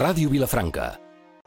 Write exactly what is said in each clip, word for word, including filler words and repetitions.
Radio Vilafranca.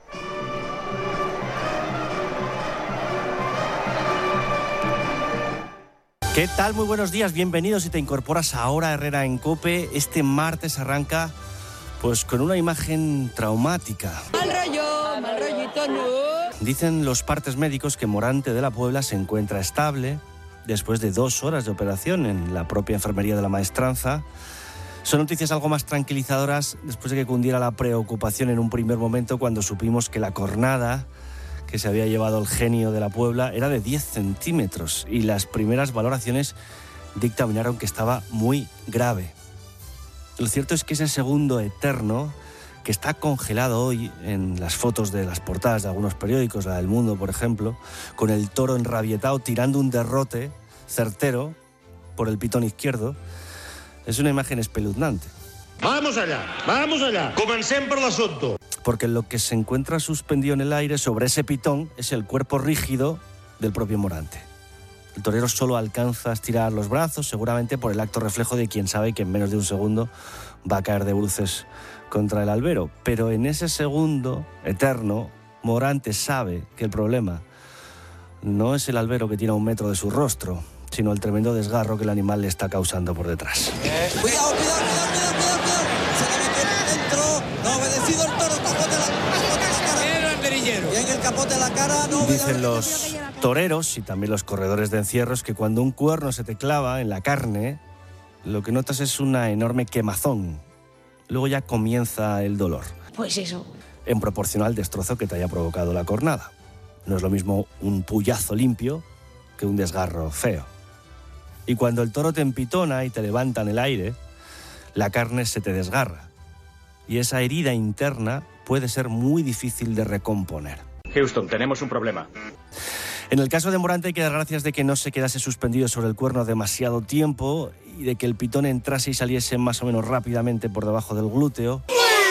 ¿Qué tal? Muy buenos días, bienvenidos si te incorporas ahora a Herrera en COPE. Este martes arranca pues con una imagen traumática. Mal rollo, mal rollito, no. Dicen los partes médicos que Morante de la Puebla se encuentra estable después de dos horas de operación en la propia enfermería de la Maestranza. Son noticias algo más tranquilizadoras después de que cundiera la preocupación en un primer momento cuando supimos que la cornada que se había llevado el genio de la Puebla era de diez centímetros y las primeras valoraciones dictaminaron que estaba muy grave. Lo cierto es que ese segundo eterno, que está congelado hoy en las fotos de las portadas de algunos periódicos, la del Mundo, por ejemplo, con el toro enrabietado tirando un derrote certero por el pitón izquierdo, es una imagen espeluznante. Vamos allá, vamos allá. Comencem per l'assumpto. Porque lo que se encuentra suspendido en el aire sobre ese pitón es el cuerpo rígido del propio Morante. El torero solo alcanza a estirar los brazos, seguramente por el acto reflejo de quien sabe que en menos de un segundo va a caer de bruces contra el albero. Pero en ese segundo eterno, Morante sabe que el problema no es el albero que tiene a un metro de su rostro, sino el tremendo desgarro que el animal le está causando por detrás. Eh, cuidado, cuidado, cuidado, cuidado, cuidado, cuidado. Se le metió dentro, no ha obedecido el toro, capote la, capote la cara. Bien, banderillero. Bien el capote de la cara, no obedece. Dicen los toreros y también los corredores de encierros que cuando un cuerno se te clava en la carne, lo que notas es una enorme quemazón. Luego ya comienza el dolor. Pues eso. En proporción al destrozo que te haya provocado la cornada. No es lo mismo un puyazo limpio que un desgarro feo. Y cuando el toro te empitona y te levanta en el aire, la carne se te desgarra. Y esa herida interna puede ser muy difícil de recomponer. Houston, tenemos un problema. En el caso de Morante hay que dar gracias de que no se quedase suspendido sobre el cuerno demasiado tiempo y de que el pitón entrase y saliese más o menos rápidamente por debajo del glúteo.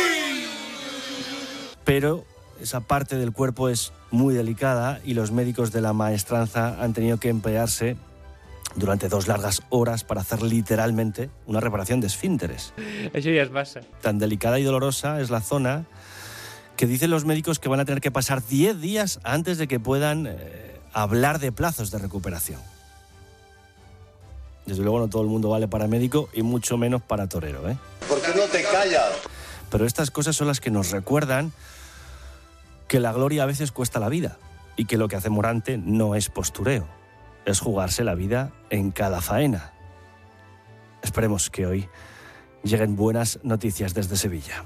Pero esa parte del cuerpo es muy delicada y los médicos de la Maestranza han tenido que emplearse durante dos largas horas para hacer literalmente una reparación de esfínteres. Eso ya es masa. Tan delicada y dolorosa es la zona que dicen los médicos que van a tener que pasar diez días antes de que puedan eh, hablar de plazos de recuperación. Desde luego no todo el mundo vale para médico y mucho menos para torero, ¿eh? ¿Por qué no te callas? Pero estas cosas son las que nos recuerdan que la gloria a veces cuesta la vida y que lo que hace Morante no es postureo, es jugarse la vida en cada faena. Esperemos que hoy lleguen buenas noticias desde Sevilla.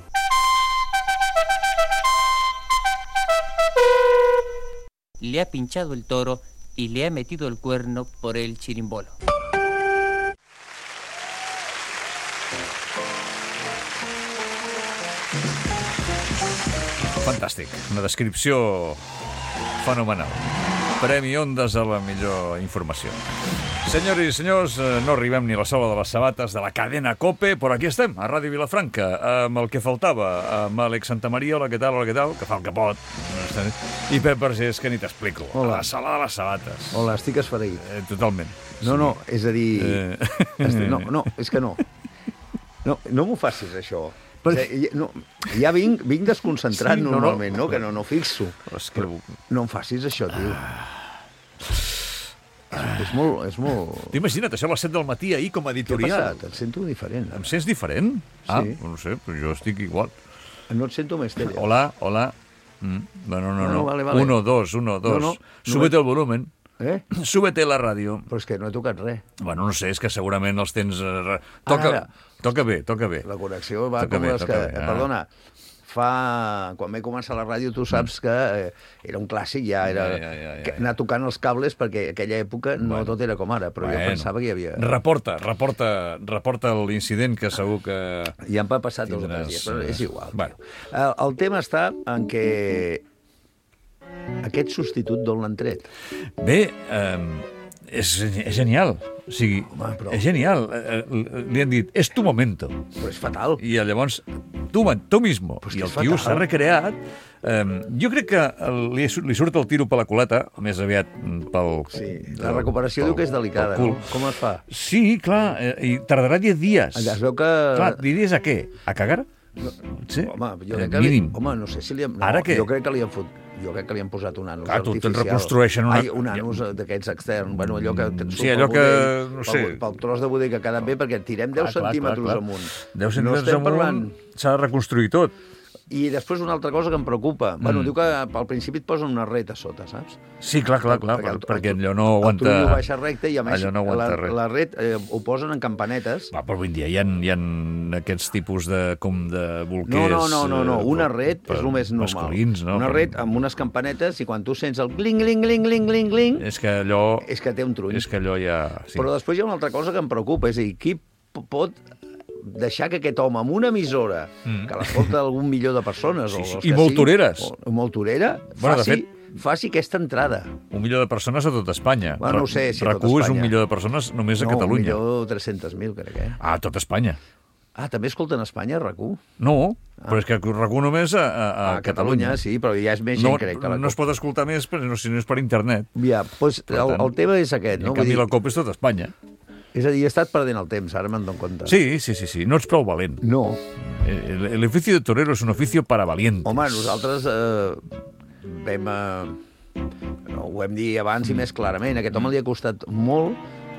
Le ha pinchado el toro y le ha metido el cuerno por el chirimbolo. Fantàstic, una descripció fenomenal. Premi Ondas a la millor informació. Senyores i senyors, no arribem ni a la sola de les sabates de la cadena COPE, però aquí estem, a Ràdio Vilafranca, amb el que faltava, amb Àlex Santamaria, hola, què tal, hola, què tal, que fa el que pot, i Pep Vergés, que ni t'explico, hola. A la sala de les sabates. Hola, estic esfereït. Eh, totalment. No, sí. no, és a dir... Eh... Estic... No, no, és que no. No, no m'ho facis, això. No, ja vinc, vinc desconcentrat sí, normalment, no, no? Que no, no fixo. És que... No em facis això, tio. Ah. És molt... És molt... T'imagina't, això a les set del matí ahir com a editorial. Què ha passat? Et sento diferent. Em sents diferent? Sí. Ah, no sé, però jo estic igual. No et sento més tele. Hola, hola. Mm. Bueno, no, no. no vale, vale. Uno, dos, uno, dos. No, no, Súbete no el volumen. Eh? Súbete la ràdio. Però és que no he tocat res. Bueno, no sé, és que segurament els tens... Toca, Ara, toca bé, toca bé. La connexió va toca com bé, les que... Bé, ah. Perdona, fa... Quan vaig començar la ràdio, tu saps que eh, era un clàssic, ja era... Ja, ja, ja, ja, ja. Anar tocant els cables, perquè en aquella època no bueno. tot era com ara, però bueno. Jo pensava que hi havia... Reporta, reporta, reporta l'incident que segur que... Ja em va passar tots els dies, però és igual. Bueno. El, el tema està en què aquest substitut d'on l'han tret? Bé, eh, és, és genial. O sigui, home, però... és genial. Li han dit, és tu momento. Però és fatal. I llavors, tu, tu mismo. Pues I el tio s'ha recreat. Um, jo crec que li, li surt el tiro per la culata, més aviat pel... Sí, la recuperació pel, diu que és delicada, no? Com es fa? Sí, clar, i tardarà diez dies. Es veu que... Clar, diries a què? A cagar? Sí, Home, jo eh, crec que li, mínim. home, no sé si li hem... No, Ara què? Jo crec que li han fot... Jo crec que li han posat un anus Clar, tu te'n artificial. reconstrueixen una- Ai, un anus d'aquests externs. Bueno, allò que... que et Sí, surt allò pel que, budell, no sé. Pel, pel tros de budell que ha quedat bé, perquè tirem deu Clar, clar, centímetres clar, clar. amunt. deu No centímetres estem amunt parlant... s'ha de reconstruir tot. I després una altra cosa que em preocupa. Mm. Bueno, diu que al principi et posen una ret a sota, saps? Sí, clar, clar, clar, Perquè el- perquè el- allò no El aguanta... trullo baixa recte i a més allò no aguanta la, res. la ret eh, ho posen en campanetes. Va, però avui en dia hi ha, hi ha aquests tipus de, com de No, bolquers... no, no, no, no. eh, Una ret per- és el més normal. masculins, no? Una Per- ret amb unes campanetes i quan tu sents el gling, gling, gling, gling, gling, gling, És que allò... és que té un trull. És que allò ja... Sí. Però després hi ha una altra cosa que em preocupa, és a dir, qui p- pot deixar que aquest home amb una emissora, mm. que l'escolta algun milió de persones... Sí, o sí. els I que molt siguin, toreres. o- Molt torera, Bueno, de faci, fet- faci aquesta entrada. Un milió de persones a tot Espanya. Bueno, no ho sé si a tot RAC u és un Espanya. milió de persones només a no, Catalunya. un milió tres-cents mil, crec, eh? Ah, a tot Espanya. Ah, també escolten a Espanya, RAC u? No, però és que RAC u només a, a, a, A Ah, Catalunya, sí, però ja és més No, gent, crec. Que la no es pot escoltar més però no, si no és per internet. Ja, doncs Per el, tant, el tema és aquest, I no? en canvi Vull dir, la COP és tot Espanya. és a dir, he estat perdent el temps, ara me'n dono compte. Sí, sí, sí, sí. No ets prou valent. No. El, el oficio de torero es un oficio para valientes. Home, nosaltres eh, vam... Eh, ho vam dir abans i més clarament. A aquest home li ha costat molt.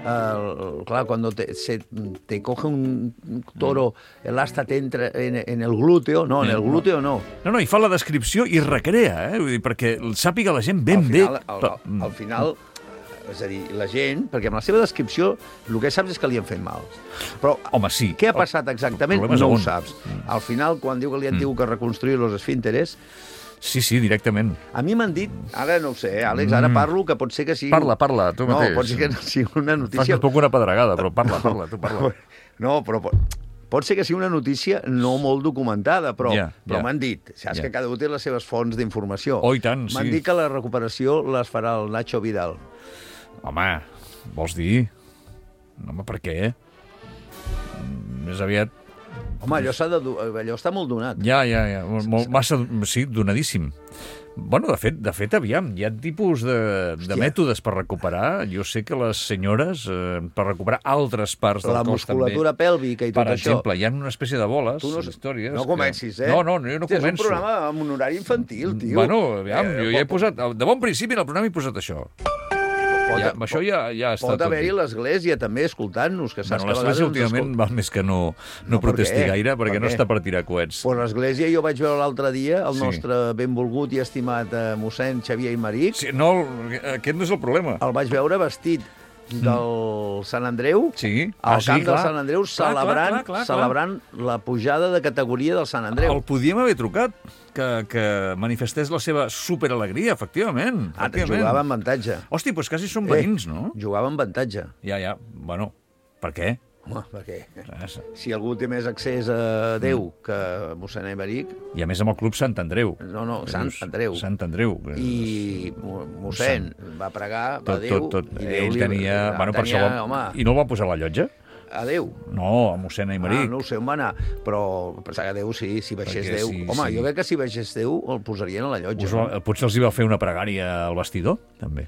Eh, clar, cuando te, se, te coge un toro, el asta te entra en, en el glúteo, no, en el glúteo no. No, no, i fa la descripció i recrea, eh? Vull dir, perquè sàpiga la gent ben al final, bé. Al, al, al final, és a dir, la gent, perquè amb la seva descripció el que saps és que li han fet mal. Però Home, sí. què ha passat exactament El problema és no ho on. saps. Al final, quan diu que li han tingut que reconstruir els esfínteres, Sí, sí, directament. a mi m'han dit, ara no ho sé, eh, Àlex, ara parlo, que pot ser que sigui... Parla, parla, tu no, mateix. pot ser que sigui una Fas notícia... un poc una pedregada, però parla, parla, tu parla. No, però pot, pot ser que sigui una notícia no molt documentada, però, Ja, però ja. m'han dit, saps Ja. que cada un té les seves fonts d'informació. Oh, i tant, M'han sí. dit que la recuperació les farà el Nacho Vidal. Home, vols dir? No, home, per què? Mm, Més aviat... Home, allò, s'ha de, do- allò està molt donat. Ja, ja, ja. Molt, massa, sí, donadíssim. Bueno, de fet, de fet, aviam, hi ha tipus de, de Hòstia. mètodes per recuperar. Jo sé que les senyores, eh, per recuperar altres parts del La cos musculatura també, pèlvica i tot per això. exemple, hi ha una espècie de boles, Tu no, històries... no que- comencis, eh? No, no, jo no Hòstia, començo. És un programa amb un horari infantil, tio. Bueno, aviam, Eh, jo ja he pot- posat... De bon principi en el programa he posat això. Pot, Ja, amb això ja, ja està pot tot haver-hi dit. l'església també escoltant-nos, que saps Bueno, que a l'església vegades... ens últimament escol- val més que no, no, No, per protesti què? gaire, perquè Per no què? està per tirar coets. Pues l'església jo vaig veure l'altre dia el Sí. nostre benvolgut i estimat eh, mossèn Xavier Imeric. Sí, no, aquest no és el problema. El vaig veure vestit del Sant Andreu, Sí. al Ah, sí, camp del clar. Sant Andreu, Clar, clar, celebrant, clar, clar, clar. celebrant la pujada de categoria del Sant Andreu. El podíem haver trucat, que, que manifestés la seva superalegria, efectivament. Ah, efectivament. jugava amb avantatge. Hosti, doncs quasi són veïns, no? Jugava amb avantatge. Ja, ja, bueno, per què? Home, perquè Res. si algú té més accés a Déu que mossèn Imeric, I a més amb el club Sant Andreu. no, no, Sant Andreu. Sant Andreu. I mo- mossèn va pregar, va a Tot, Déu, tot, tot. i Déu Ell li- tenia... Bueno, per tenia, això va... home, I no el van posar a la llotja? a Déu. No, a mossèn Aimeric. Ah, no ho sé on va anar, però pensava que Déu sí, si baixés Perquè Déu. sí, Home, sí. jo crec que si baixés Déu el posarien a la llotja. Us, no? potser els hi va fer una pregària al vestidor, també.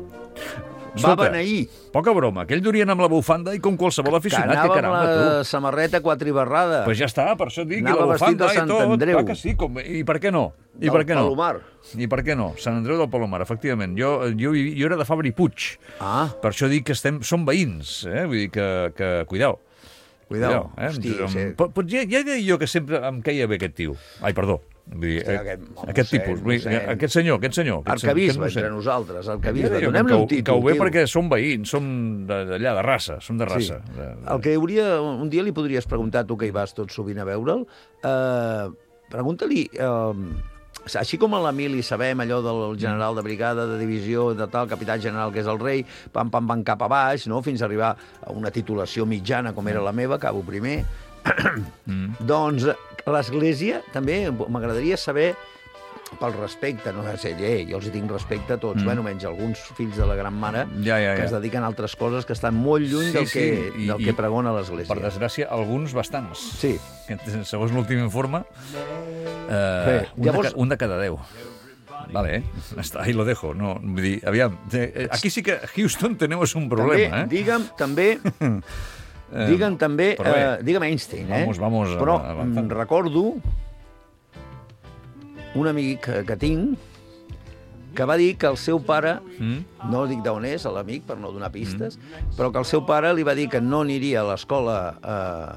Va beneir. Poca broma, que ell durien amb la bufanda i com qualsevol Que aficionat, anava que amb caramba, la tu. samarreta quatribarrada. Pues ja està, per això et dic, i Anava la vestit de bufanda i Sant tot. Andreu. Clar que sí, com, i per què no? I Del per què no? Palomar. I per què no? Sant Andreu del Palomar, efectivament. Jo, jo, jo era de Fabra i Puig. Ah, Per això dic que estem, som veïns, eh? Vull dir que, que cuidao. cuidao. eh? Hosti, Em- sí. pot- pot- ja, ja deia jo que sempre em caia bé aquest tio. Ai, perdó. Vull dir, Hòstia, eh, aquest- aquest mossèn, tipus, vull dir, mossèn. aquest senyor, aquest senyor. Aquest senyor, Arcabisbe, aquest entre mossèn. nosaltres, Ja arcabisbe. deia que Donem-li cau- un títol, cau bé tio. perquè som veïns, som de- d'allà, de raça, som de raça. Sí. De, de... El que hauria... Un dia li podries preguntar, tu que hi vas tot sovint a veure'l, eh, pregunta-li... Eh, així com a l'Emili sabem allò del general de brigada, de divisió, de tal, capità general que és el rei, pam, pam, pam, cap a baix, no? Fins a arribar a una titulació mitjana com era la meva, acabo primer. mm. Doncs l'Església també m'agradaria saber pel respecte, no sé, eh, jo els hi tinc respecte a tots, mm. bueno, menys alguns fills de la gran mare Ja, ja, que ja. es dediquen a altres coses que estan molt lluny Sí, del, sí, que, i- del i- que pregona l'Església. Per desgràcia, alguns bastants. Sí. Segons l'últim informe, eh, Bé, un, llavors- de, ca- un de cada deu. Vale, eh? Està, ahí lo dejo. No, vull dir, aviam, eh, aquí sí que a Houston tenemos un problema, també, eh? digue'm, també, Eh, Digue'm també, però bé. eh, digue'm Einstein, eh? Vamos, vamos Però avanzando. mm, recordo un amic que, que tinc que va dir que el seu pare, Mm? no dic d'on és, l'amic, per no donar pistes, mm. però que el seu pare li va dir que no aniria a l'escola eh,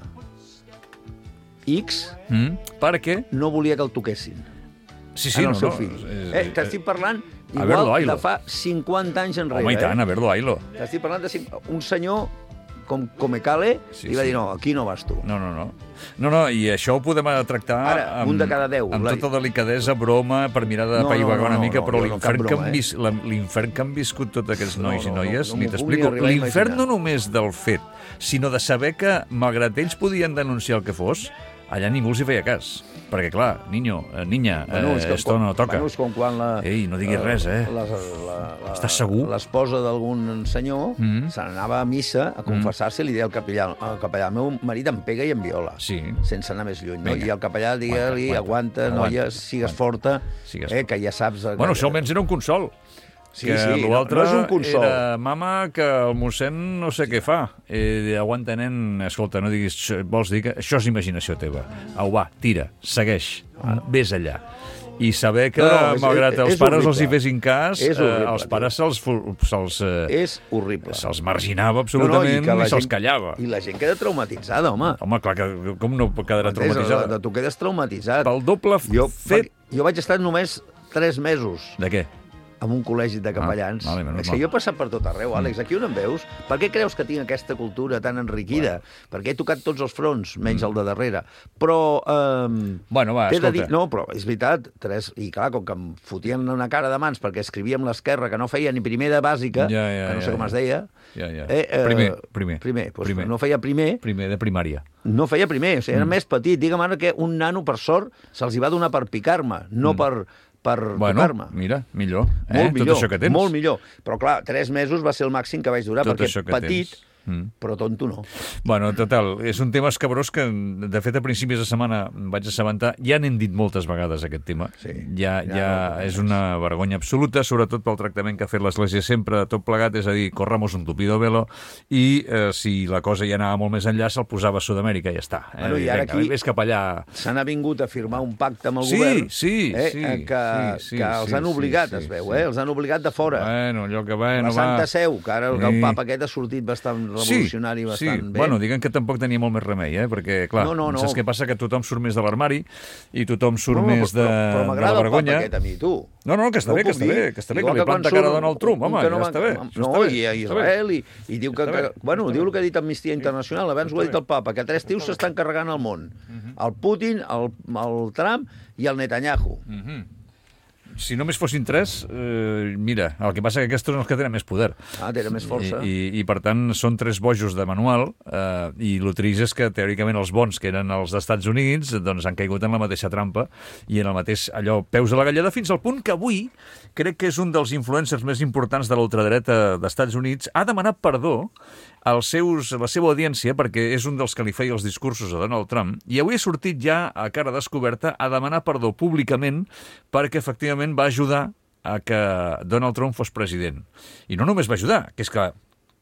X, Mm? Per què? no volia que el toquessin. Sí, sí, en el no, seu no. fill. és- Eh, T'estic parlant A verlo, igual ailo. de fa cinquanta anys enrere. Home, i tant, eh? a verlo, ailo. T'estic parlant de cin- un senyor com Comecale Sí, li va sí. dir, no, aquí no vas tu. No, no, no. No, no, i això ho podem tractar Ara, amb, un de cada deu. amb La- tota delicadesa, broma, per mirar de No, paivagar no, no, una no, mica, no, però jo no, cap l'infern que, broma, han eh? vis- la- l'infern que han viscut tots aquests No, nois no, i no, noies, no ni m'ho puc t'explico. ni arribar a L'infern imaginar. no només del fet, sinó de saber que, malgrat ells podien denunciar el que fos, allà ningú els hi feia cas. Perquè, clar, niño, eh, niña, Bueno, és eh, que esto quan- no toca. Bueno, és com quan la... Ei, no diguis res, eh? La, la, la, Estàs segur? L'esposa d'algun senyor Mm. se n'anava a missa a confessar-se i li deia al capellà, al capellà, el meu marit em pega i em viola. Sí. Sense anar més lluny. No? Vinga. I el capellà digue-li, Aguanta, aguanta, aguanta, noia, aguanta, sigues aguanta. forta, Sigues eh, que ja saps... Bueno, això almenys era un consol. Sí, que sí, no, l'altre no és un consol. era mama que el mossèn no sé què fa. Eh, aguanta, nen, escolta, no diguis... Vols dir que això és imaginació teva. Au, va, tira, segueix, vés allà. I saber que, No, no, és- malgrat és- els és pares horrible. els hi fessin cas, És eh, horrible, els tio. pares se'ls fu- se'ls eh, És horrible. se'ls marginava absolutament que la i se'ls gent- callava. I la gent queda traumatitzada, home. Home, clar, que, com no quedarà Entens? traumatitzada? De- Tu quedes traumatitzat. Pel doble Jo, fet... jo vaig estar només tres mesos De què? en un col·legi de capellans. Ah, vale, menys és que mal. jo he passat per tot arreu, Àlex. Aquí on em veus? Per què creus que tinc aquesta cultura tan enriquida? Perquè he tocat tots els fronts, menys el de darrere. Però... Eh, Bueno, va, t'he de escolta. dir, no, però és veritat, tres, i clar, com que em fotien una cara de mans perquè escrivia amb l'esquerra que no feia ni primer de bàsica, Ja, ja, que no sé ja, com ja. es deia... Ja, ja. Eh, eh, Primer, primer. Primer, doncs Primer. no feia primer, Primer de primària. no feia primer, o sigui, era mm. més petit. Digue'm ara que un nano, per sort, se'ls hi va donar per picar-me, no mm. per, per Bueno, tocar-me. mira, millor. Eh? Molt millor, Tot això que tens. molt millor. Però, clar, tres mesos va ser el màxim que vaig durar, Tot perquè això que petit, tens. Mm. però tonto no. Bueno, total, és un tema escabrós que, de fet, a principis de setmana em vaig assabentar. Ja n'hem dit moltes vegades, aquest tema. Sí. Ja, Ja ja, no, és una vergonya absoluta, sobretot pel tractament que ha fet l'Església sempre, tot plegat, és a dir, corramos un tupido velo, i eh, si la cosa ja anava molt més enllà, se'l posava a Sud-amèrica i ja està. Eh? Bueno, i ara Vinga, aquí- Ves cap allà... Se n'ha vingut a firmar un pacte amb el Sí, govern sí, eh, sí, eh, que, sí, sí, que els sí, han sí, obligat, sí, es veu, sí. eh? Els han obligat de fora. Bueno, allò que bueno, la Santa va... Seu, que ara el, Sí. el papa aquest ha sortit bastant revolucionari, sí, bastant sí. bé. Bueno, diguen que tampoc tenia molt més remei, eh? Perquè, clar, No, no, no. saps què passa? Que tothom surt més de l'armari i tothom surt No, més de, però, però de la m'agrada el papa vergonya. aquest a mi, tu. No, no, que està No bé, ho que puc està dir. bé, que està bé, que Igual li quan planta surt cara a Donald Trump, un home, que ja va- està bé. això No, està bé, i a està bé. Israel, i, i diu que... Està que bé, bueno, està diu bé. el que ha dit Amnistia Internacional, abans ho ha dit el papa, que tres tios s'estan carregant el món. El Putin, el, el Trump i el Netanyahu. Mhm. Si només fossin tres, eh, mira, el que passa que aquests són els que tenen més poder. Ah, té més força. I, i, I, per tant, són tres bojos de manual, eh, i el trist és que, teòricament, els bons, que eren els dels Estats Units, doncs han caigut en la mateixa trampa i en el mateix, allò, peus a la galleda, fins al punt que avui crec que és un dels influencers més importants de l'ultradreta dels Estats Units, ha demanat perdó als seus, a la seva audiència, perquè és un dels que li feia els discursos a Donald Trump, i avui ha sortit ja a cara descoberta a demanar perdó públicament perquè, efectivament, va ajudar a que Donald Trump fos president. I no només va ajudar, que és que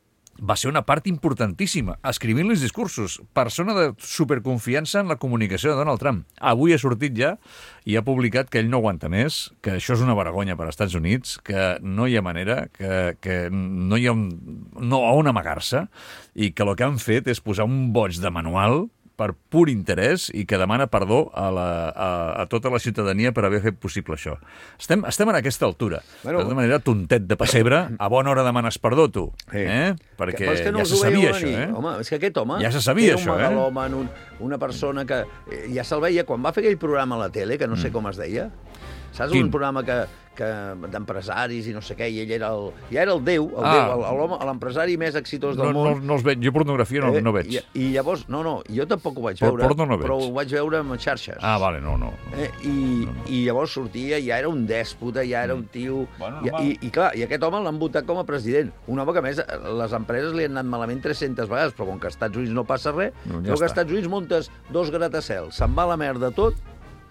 va ser una part importantíssima, escrivint els discursos, persona de superconfiança en la comunicació de Donald Trump. Avui ha sortit ja i ha publicat que ell no aguanta més, que això és una vergonya per als Estats Units, que no hi ha manera, que, que no hi ha un, no on amagar-se, i que el que han fet és posar un boig de manual per pur interès i que demana perdó a, la, a, a tota la ciutadania per haver fet possible això. Estem, estem en aquesta altura. Bueno, de manera, tontet de pessebre, a bona hora demanes perdó, tu. Sí. Eh? Perquè Però és que no ja us se ho veieu sabia venir. això, eh? Home, és que aquest home Ja se sabia, era un això, eh? megalòman, un, una persona que eh, ja se'l veia quan va fer aquell programa a la tele, que no sé com es deia. Saps? Quin? Un programa que, que d'empresaris i no sé què, i ell era el, ja era el déu, el Ah. déu, el- l'home, l'empresari més exitós del No, no, món. no els veig. Jo pornografia no, Eh, no veig. I, I llavors, no, no, jo tampoc ho vaig Por- veure, porno no veig. però ho vaig veure amb xarxes. Ah, vale, no, no. Eh, i, I llavors sortia, ja era un dèspota, ja era un tio... Bueno, I, home. i, I clar, i aquest home l'han votat com a president. Un home que, a més, les empreses li han anat malament tres-centes vegades, però com que als Estats Units no passa res, No, ja però que als està. Estats Units muntes dos gratacels, se'n va a la merda tot,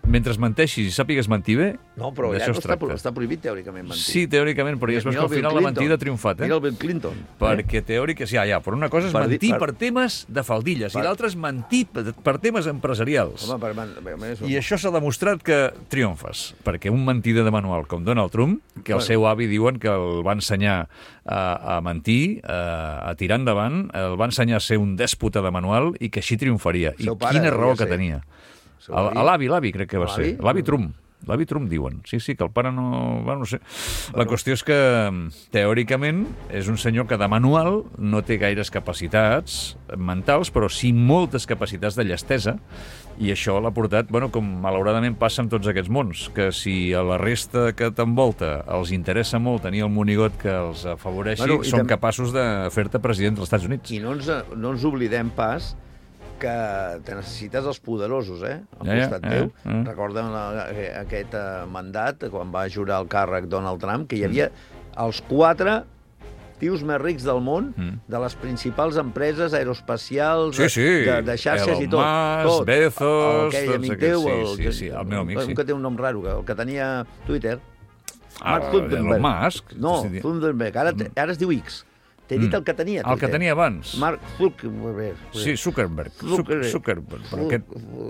mentre menteixis i sàpigues mentir bé, No, però ja d'això no es està, tracta. està prohibit teòricament mentir. Sí, teòricament, però ja es veu que Mira el al final Bill la mentida ha Clinton. triomfat, eh? Mira el Bill Clinton. Perquè teòric, ja, ja, però una cosa és Per dir- mentir per, per- temes de faldilles Per- i l'altra és mentir per, per temes empresarials. Home, per, per, per, I això s'ha demostrat que triomfes, perquè un mentider de manual com Donald Trump, que el Bueno. seu avi diuen que el va ensenyar a, a mentir, a, a tirar endavant, el va ensenyar a ser un dèspota de manual i que així triomfaria. El seu I pare quina raó devia que ser. tenia. seu El- avi? L'avi, l'avi crec que va L'avi? ser. L'avi Trump. L'avi Trump, diuen. Sí, sí, que el pare no... Bueno, no sé. La qüestió és que, teòricament, és un senyor que de manual no té gaires capacitats mentals, però sí moltes capacitats de llestesa, i això l'ha portat, bueno, com malauradament passa en tots aquests mons, que si a la resta que t'envolta els interessa molt tenir el monigot que els afavoreixi, Bueno, i són també- capaços de fer-te president dels Estats Units. I no ens, no ens oblidem pas que te necessites els poderosos, eh? Al Ja, ja, costat eh, teu. eh. Recordem la, aquest eh, mandat, quan va jurar el càrrec Donald Trump, que hi havia els quatre tios més rics del món, Mm. de les principals empreses aeroespacials, Sí, sí. de, de xarxes Elon i tot. Musk, tot. Bezos, Aquell tots amic aquests, teu, sí, el, sí, sí, el meu amic, un sí. que té un nom raro, el que tenia Twitter. Ah, Mark Zuckerberg. Elon Musk. No, Sí, sí. Zuckerberg. Ara, ara es diu X. T'he dit Mm. el que tenia. El que Twitter. tenia abans. Mark Zuckerberg. Sí, Zuckerberg. Zuckerberg. Zuckerberg. Però aquest,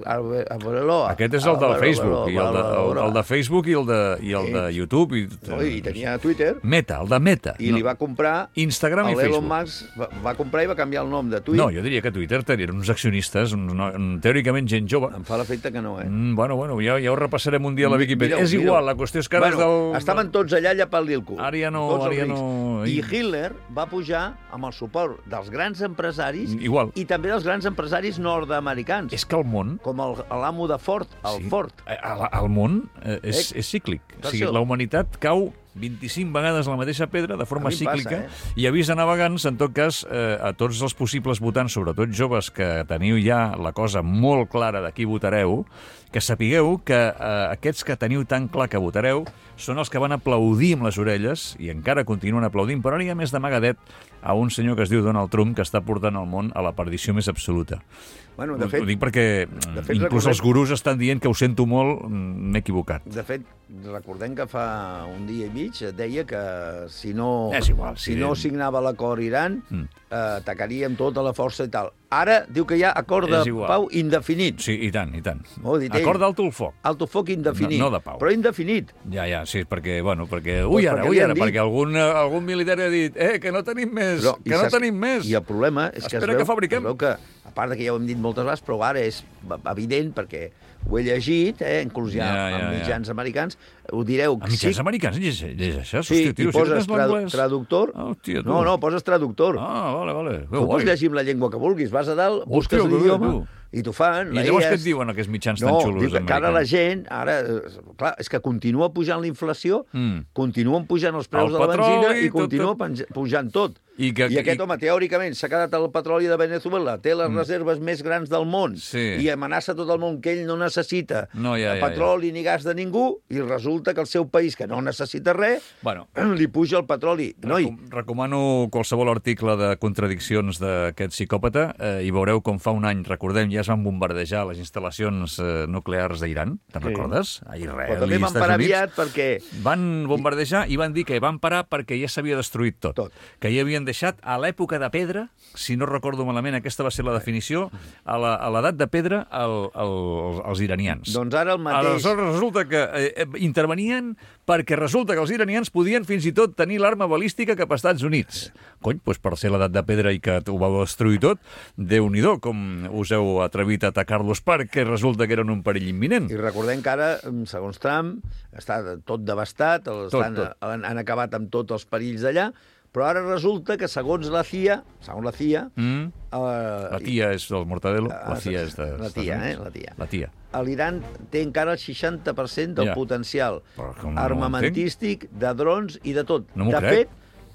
Aquest, aquest és el del Facebook, i el de, el, el de Facebook i el de, i el de YouTube. I, No, i tenia Twitter, Meta, el de Meta. i li va comprar... Instagram i L'Elon Facebook. Musk va, va comprar i va canviar el nom de Twitter. No, jo diria que Twitter tenien uns accionistes, uns, no, teòricament gent jove. Em fa l'efecte que no, eh? Mm, bueno, bueno, ja, ja ho repassarem un dia a la Wikipedia. Mira-ho, és igual, mira-ho. la qüestió és que ara Bueno, és del... estaven tots allà llapant-li el cul. Ara ja no- Tots els ara ja rics. no- I Hitler va pujar amb el suport dels grans empresaris Igual. i també dels grans empresaris nord-americans, És que el món... com el- l'amo de Ford, el Sí. Ford. El, el món eh, és, Eh? és cíclic. O Per sigui, això. la humanitat cau vint-i-cinc vegades la mateixa pedra de forma A mi em passa, cíclica eh? i avisa navegants, en tot cas, eh, a tots els possibles votants, sobretot joves, que teniu ja la cosa molt clara de qui votareu, que sapigueu que eh, aquests que teniu tan clar que votareu són els que van aplaudir amb les orelles i encara continuen aplaudint, però ara hi ha més d'amagadet a un senyor que es diu Donald Trump que està portant el món a la perdició més absoluta. Bueno, de Ho- fet, Ho dic perquè de fet, inclús recordem- els gurus estan dient que ho sento molt, mm, m'he equivocat. De fet, recordem que fa un dia i mig deia que si no, És igual, si sí. no signava l'acord Iran, Mm. eh, atacaria amb tota la força i tal. Ara diu que hi ha acord de És igual. pau indefinit. Sí, i tant, i tant. Ho ha dit ell. Acord d'alto el foc. Alto foc indefinit. No- no de pau. Però indefinit. Ja, ja, sí, perquè, bueno, perquè... Pues Ui, ara, perquè ui, li ara, han dit- perquè algun, eh, algun militar ha dit eh, que no tenim més, Però, que i no saps- tenim més. I el problema és que es Espera veu, que fabriquem. es veu que, a part de que ja ho hem dit moltes vegades, però ara és evident perquè ho he llegit, eh, inclús ja, Ja, ja, en ja. mitjans americans, ho direu... A mitjans americans llegeix, llegeix això? Sí, Hòstia, tio, i si poses tens tradu l'anglès. traductor. Ah, hòstia, tu. No, no, poses traductor. Ah, vale, vale. Que Tu guai. pots llegir amb la llengua que vulguis, vas a dalt, busques Hòstia, que bé, l'idioma tu. i t'ho fan. I la llavors I què S. et diuen aquests mitjans No, tan xulos diu que, que ara la americans? gent, ara, eh, clar, és que continua pujant la inflació, Mm. continuen pujant els preus El de la benzina petroli, i tot, continua tot. penja- pujant tot. I que- I aquest i- home, teòricament, s'ha quedat el petroli de Venezuela, té les reserves més grans del món Sí. i amenaça tot el món que ell no necessita No, ja, ja, petroli ni gas de ningú i resulta que el seu país, que no necessita res, Bueno, li puja el petroli. Noi, Recom recomano qualsevol article de contradiccions d'aquest psicòpata eh, i veureu com fa un any, recordem, ja es van bombardejar les instal·lacions eh, nuclears d'Iran, te'n Sí. recordes? A Israel però també i van Estats parar Units. aviat perquè... Van bombardejar i van dir que van parar perquè ja s'havia destruït tot. Tot. Que ja havien deixat a l'època de pedra, si no recordo malament, aquesta va ser la definició, a la- a l'edat de pedra el, el, els iranians. Doncs ara el mateix... Aleshores resulta que eh, eh, intervenien perquè resulta que els iranians podien fins i tot tenir l'arma balística cap als Estats Units. Cony, doncs per ser l'edat de pedra i que ho vau destruir tot, Déu-n'hi-do, com us heu atrevit a atacar-los perquè resulta que eren un perill imminent. I recordem que ara, segons Trump, està tot devastat, el- Tot, estan, tot. Han, han acabat amb tots els perills d'allà, però ara resulta que, segons la C I A, segons la C I A... Mm? Eh, La tia és del Mortadelo, Ah, la tia és de... la tia, eh, la tia. La tia. l'Iran té encara el seixanta per cent del Ja. potencial Però com no ho armamentístic, de drons i de tot. No m'ho de crec. fet,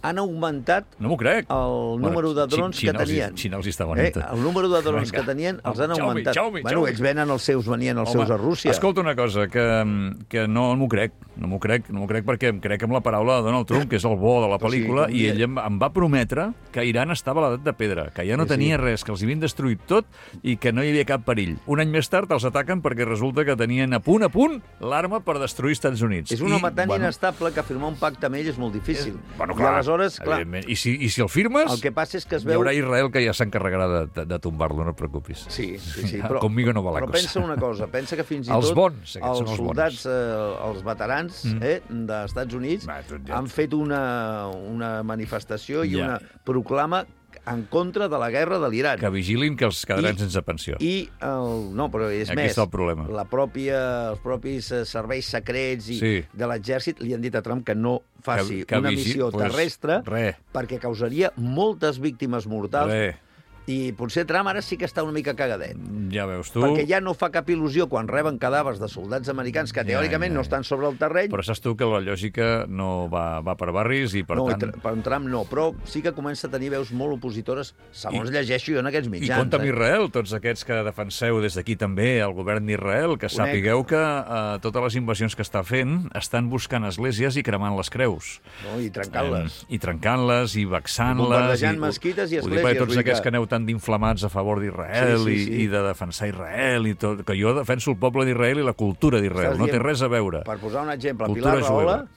han augmentat no m'ho crec. el número de drons Xina, que tenien. Xina els està Eh? bonita. El número de drons que tenien els han Xiaomi, augmentat. Xiaomi, Bueno, Xiaomi. ells venen els seus, venien els Home, seus a Rússia. Escolta una cosa, que, que no m'ho crec, no m'ho crec, no m'ho crec perquè em crec amb la paraula de Donald Trump, que és el bo de la pel·lícula, O sigui, i ell em, em va prometre que Iran estava a l'edat de pedra, que ja no Sí, sí. tenia res, que els havien destruït tot i que no hi havia cap perill. Un any més tard els ataquen perquè resulta que tenien a punt a punt l'arma per destruir Estats Units. És un home tan bueno, inestable que firmar un pacte amb ell és molt difícil. Bueno, I clar, aleshores, clar, evidentment. I si, I si el firmes, el que passa és que es hi veu... haurà Israel que ja s'encarregarà de, de, de tombar-lo, no et preocupis. Sí, sí, sí. Ja, Però, conmigo no va la però cosa. pensa una cosa, pensa que fins i Els tot bons, aquests els són els soldats, eh, els veterans Mm. eh, dels Estats Units Va, tu ja- han fet una, una manifestació i Ja. una proclama en contra de la guerra de l'Iran. Que vigilin que els quedaran I- sense pensió. I el, no, però és Aquí més, està el problema. la pròpia, els propis eh, serveis secrets i Sí. de l'exèrcit li han dit a Trump que no faci Que- que una vigi- missió pues, terrestre re. perquè causaria moltes víctimes mortals Re, i potser Trump ara sí que està una mica cagadet. ja veus tu. Perquè ja no fa cap il·lusió quan reben cadàvers de soldats americans que Ja, teòricament ja, no ja. estan sobre el terreny. Però saps tu que la lògica no va, va per barris i, per no, tant... i tra- per en Trump no, però sí que comença a tenir veus molt opositores, segons I- llegeixo jo en aquests I mitjans. compta amb eh? Israel, tots aquests que defenseu des d'aquí també el govern d'Israel, que sapigueu que eh, totes les invasions que està fent estan buscant esglésies i cremant les creus. No, i trencant-les. Eh, I trencant-les, i vexant-les. Bombardejant i- mesquites i Ho dic perquè esglésies, tots vull dir aquests que- que aneu tan d'inflamats a favor d'Israel Sí, sí, i, sí. i de defensar Israel i tot, que jo defenso el poble d'Israel i la cultura d'Israel. Estàs No té dient, res a veure. Per posar un exemple, Cultura Pilar Rahola... jueva.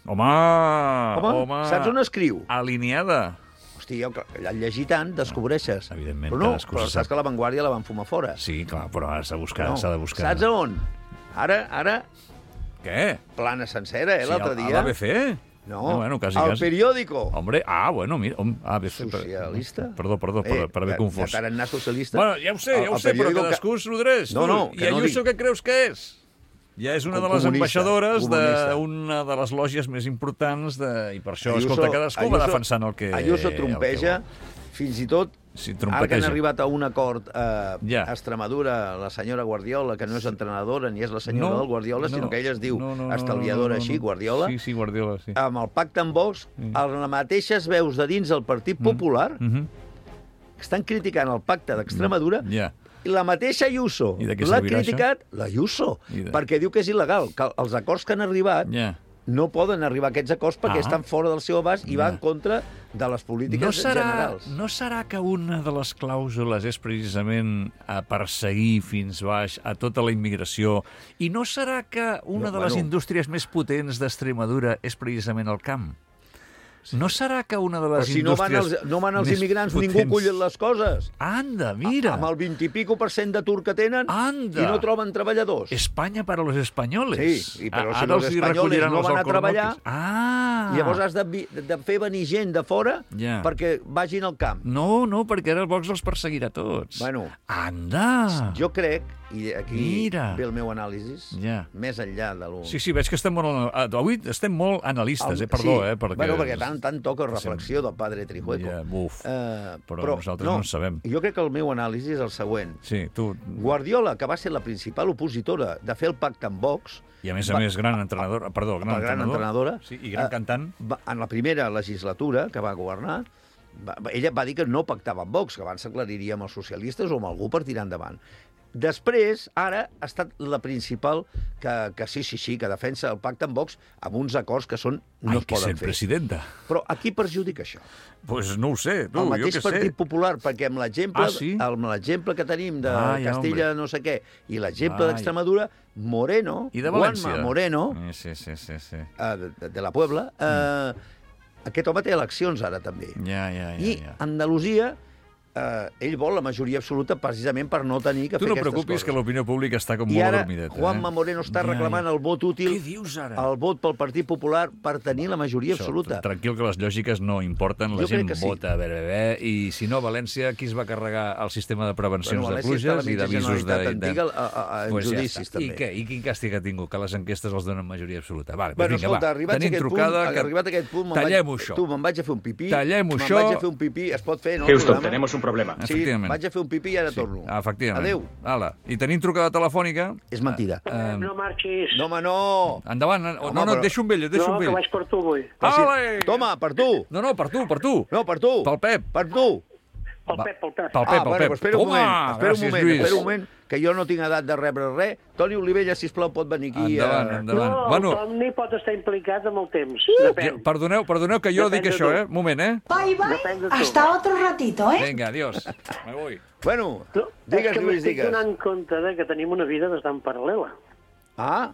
Home! Home, home, saps on escriu? Alineada. Hosti, jo, al llegir tant, descobreixes. Evidentment, però no, cadascú però se saps sap. que la Vanguardia la van fumar fora. Sí, clar, però has de buscar, No. s'ha de buscar. Saps a on? Ara, ara, Què? plana sencera, eh, Sí, l'altre a- dia. A l'A B C? No, Ah, bueno, quasi, al quasi. periòdico. Hombre, ah, bueno, mira, hom, A B C. per- Socialista. Perdó, perdó, per, Eh, per haver de- confós. De tarannà socialista. Bueno, ja ho sé, El- ja ho el sé, però periòdico cadascú és nodreix. No, no, I que no Ayuso dic- què creus que és? Ja és una de les Comunista, ambaixadores comunista. d'una de les lògies més importants de... i per això, Ayuso- escolta, cadascú va Ayuso- defensant el que... Ayuso el que trompeja, vol. fins i tot, Sí, ara que han trompeteja. arribat a un acord eh, Ja. a Extremadura, la senyora Guardiola, que no és entrenadora ni és la senyora No, del Guardiola, no, sinó que ella es diu no, no, no, estalviadora no, no, així, no. Guardiola, Sí, sí, Guardiola, sí. amb el pacte amb Vox, a les mateixes veus de dins del Partit Popular, Mhm. que estan criticant el pacte d'Extremadura, Ja. i la mateixa Ayuso I de què l'ha servirà criticat, l'Ayuso, I de- perquè diu que és il·legal, que els acords que han arribat Ja. no poden arribar a aquests acords perquè Ah. estan fora del seu abast i Ja. va en contra de les polítiques No serà, generals. no serà que una de les clàusules és precisament a perseguir fins baix a tota la immigració i no serà que una No, de les bueno. indústries més potents d'Extremadura és precisament el camp? No serà que una de Però les si no van indústries els, no van els més immigrants, potents... ningú cull les coses. Anda, mira! Amb el vint i pico per cent d'atur que tenen Anda! i no troben treballadors. España para los españoles. Sí, i però A- si ara los els hi espanyoles recolliran no els van a alcornoques. treballar, Ah! Llavors has de, vi- de fer venir gent de fora Ja. perquè vagin al camp. No, no, perquè ara el Vox els perseguirà tots. Bueno. Anda! Jo crec, i aquí Mira. ve el meu anàlisi, Ja. més enllà de lo... Sí, sí, veig que estem molt... ah, Avui estem molt analistes, eh? Perdó, sí. eh? Perquè... Bueno, perquè tant, tant toca reflexió del padre Trijueco. Ja, buf. Eh, Però nosaltres no en sabem. Jo crec que el meu anàlisi és el següent. Sí, tu... Guardiola, que va ser la principal opositora de fer el pacte amb Vox... I a més a va- més, gran entrenadora... Perdó, gran, la gran entrenadora. entrenadora... Sí, i gran eh, cantant. Va, en la primera legislatura que va governar, va, ella va dir que no pactava amb Vox, que abans s'aclariria amb els socialistes o amb algú per tirar endavant. Després, ara, ha estat la principal que, que sí, sí, sí, que defensa el pacte amb Vox amb uns acords que són no Ai, es que poden ser fer. presidenta. Però a qui perjudica això? Pues no ho sé, tu, el jo mateix què Partit sé. Popular, perquè amb l'exemple Ah, sí? amb l'exemple que tenim de Ah, ja, Castella hombre. no sé què i l'exemple Ai. d'Extremadura, Moreno, I de València. Juanma Moreno, Eh, Sí, sí, sí, sí. eh, de, de la Puebla, eh, aquest home té eleccions ara també. Ja, ja, ja. I ja. Andalusia, eh, ell vol la majoria absoluta precisament per no tenir que Tu fer no aquestes preocupis coses. que l'opinió pública està com I molt ara adormideta. Juanma eh? Moreno està Ja, reclamant ja. el vot útil, Què dius ara? el vot pel Partit Popular per tenir la majoria Això, absoluta. Tranquil, que les lògiques no importen, la Jo crec gent que sí. vota a veure, bé, i si no, a València, qui es va carregar el sistema de prevencions Bueno, de València està a la pluges i mitja d'avisos de... Generalitat antiga, a- a- a- en Pues ja judicis, està. també. I què? I quin càstig ha tingut? Que les enquestes els donen majoria absoluta. Vale, Bueno, doncs vinga, escolta, va. arribats a Tenim aquest trucada, punt, que... arribat a aquest punt, me'n Tallem-ho, vaig, això. tu, me'n vaig a fer un pipí, Tallem-ho, me'n això. vaig a fer un pipí, es pot fer, no? el Houston, programa? tenemos un problema. Sí, Efectivament. vaig a fer un pipí i ara Sí, torno. efectivament. Adéu. Ala. I tenim trucada telefònica. És mentida. Eh, No marxis. No, home, no! endavant. No, Home, no, no, però- et deixo amb ell, et deixo No, amb que ell. vaig per tu avui. Però si- Ale! Toma, per tu! No, no, per tu, per tu. No, per tu! Pel Pep. Per tu! Pel Va. Pep, pel Pep. Pel Pep, Ah, pel bueno, Pep. però espera un Toma! moment, espera un Gràcies, moment, Lluís. espera un moment, que jo no tinc edat de rebre res. Toni Olivella, sisplau, pot venir aquí. Endavant, a... endavant. No, Bueno, el Toni pot estar implicat amb el temps. jo, Depèn. perdoneu, perdoneu que jo Depèn dic de això, tu. eh? Un moment, eh? Bye bye. Depèn de tu. Hasta otro ratito, ¿eh? Vinga, adiós. Me voy. Bueno, No, digues, és que Lluís, m'estic digues. donant compte de que tenim una vida bastant paral·lela. Ah,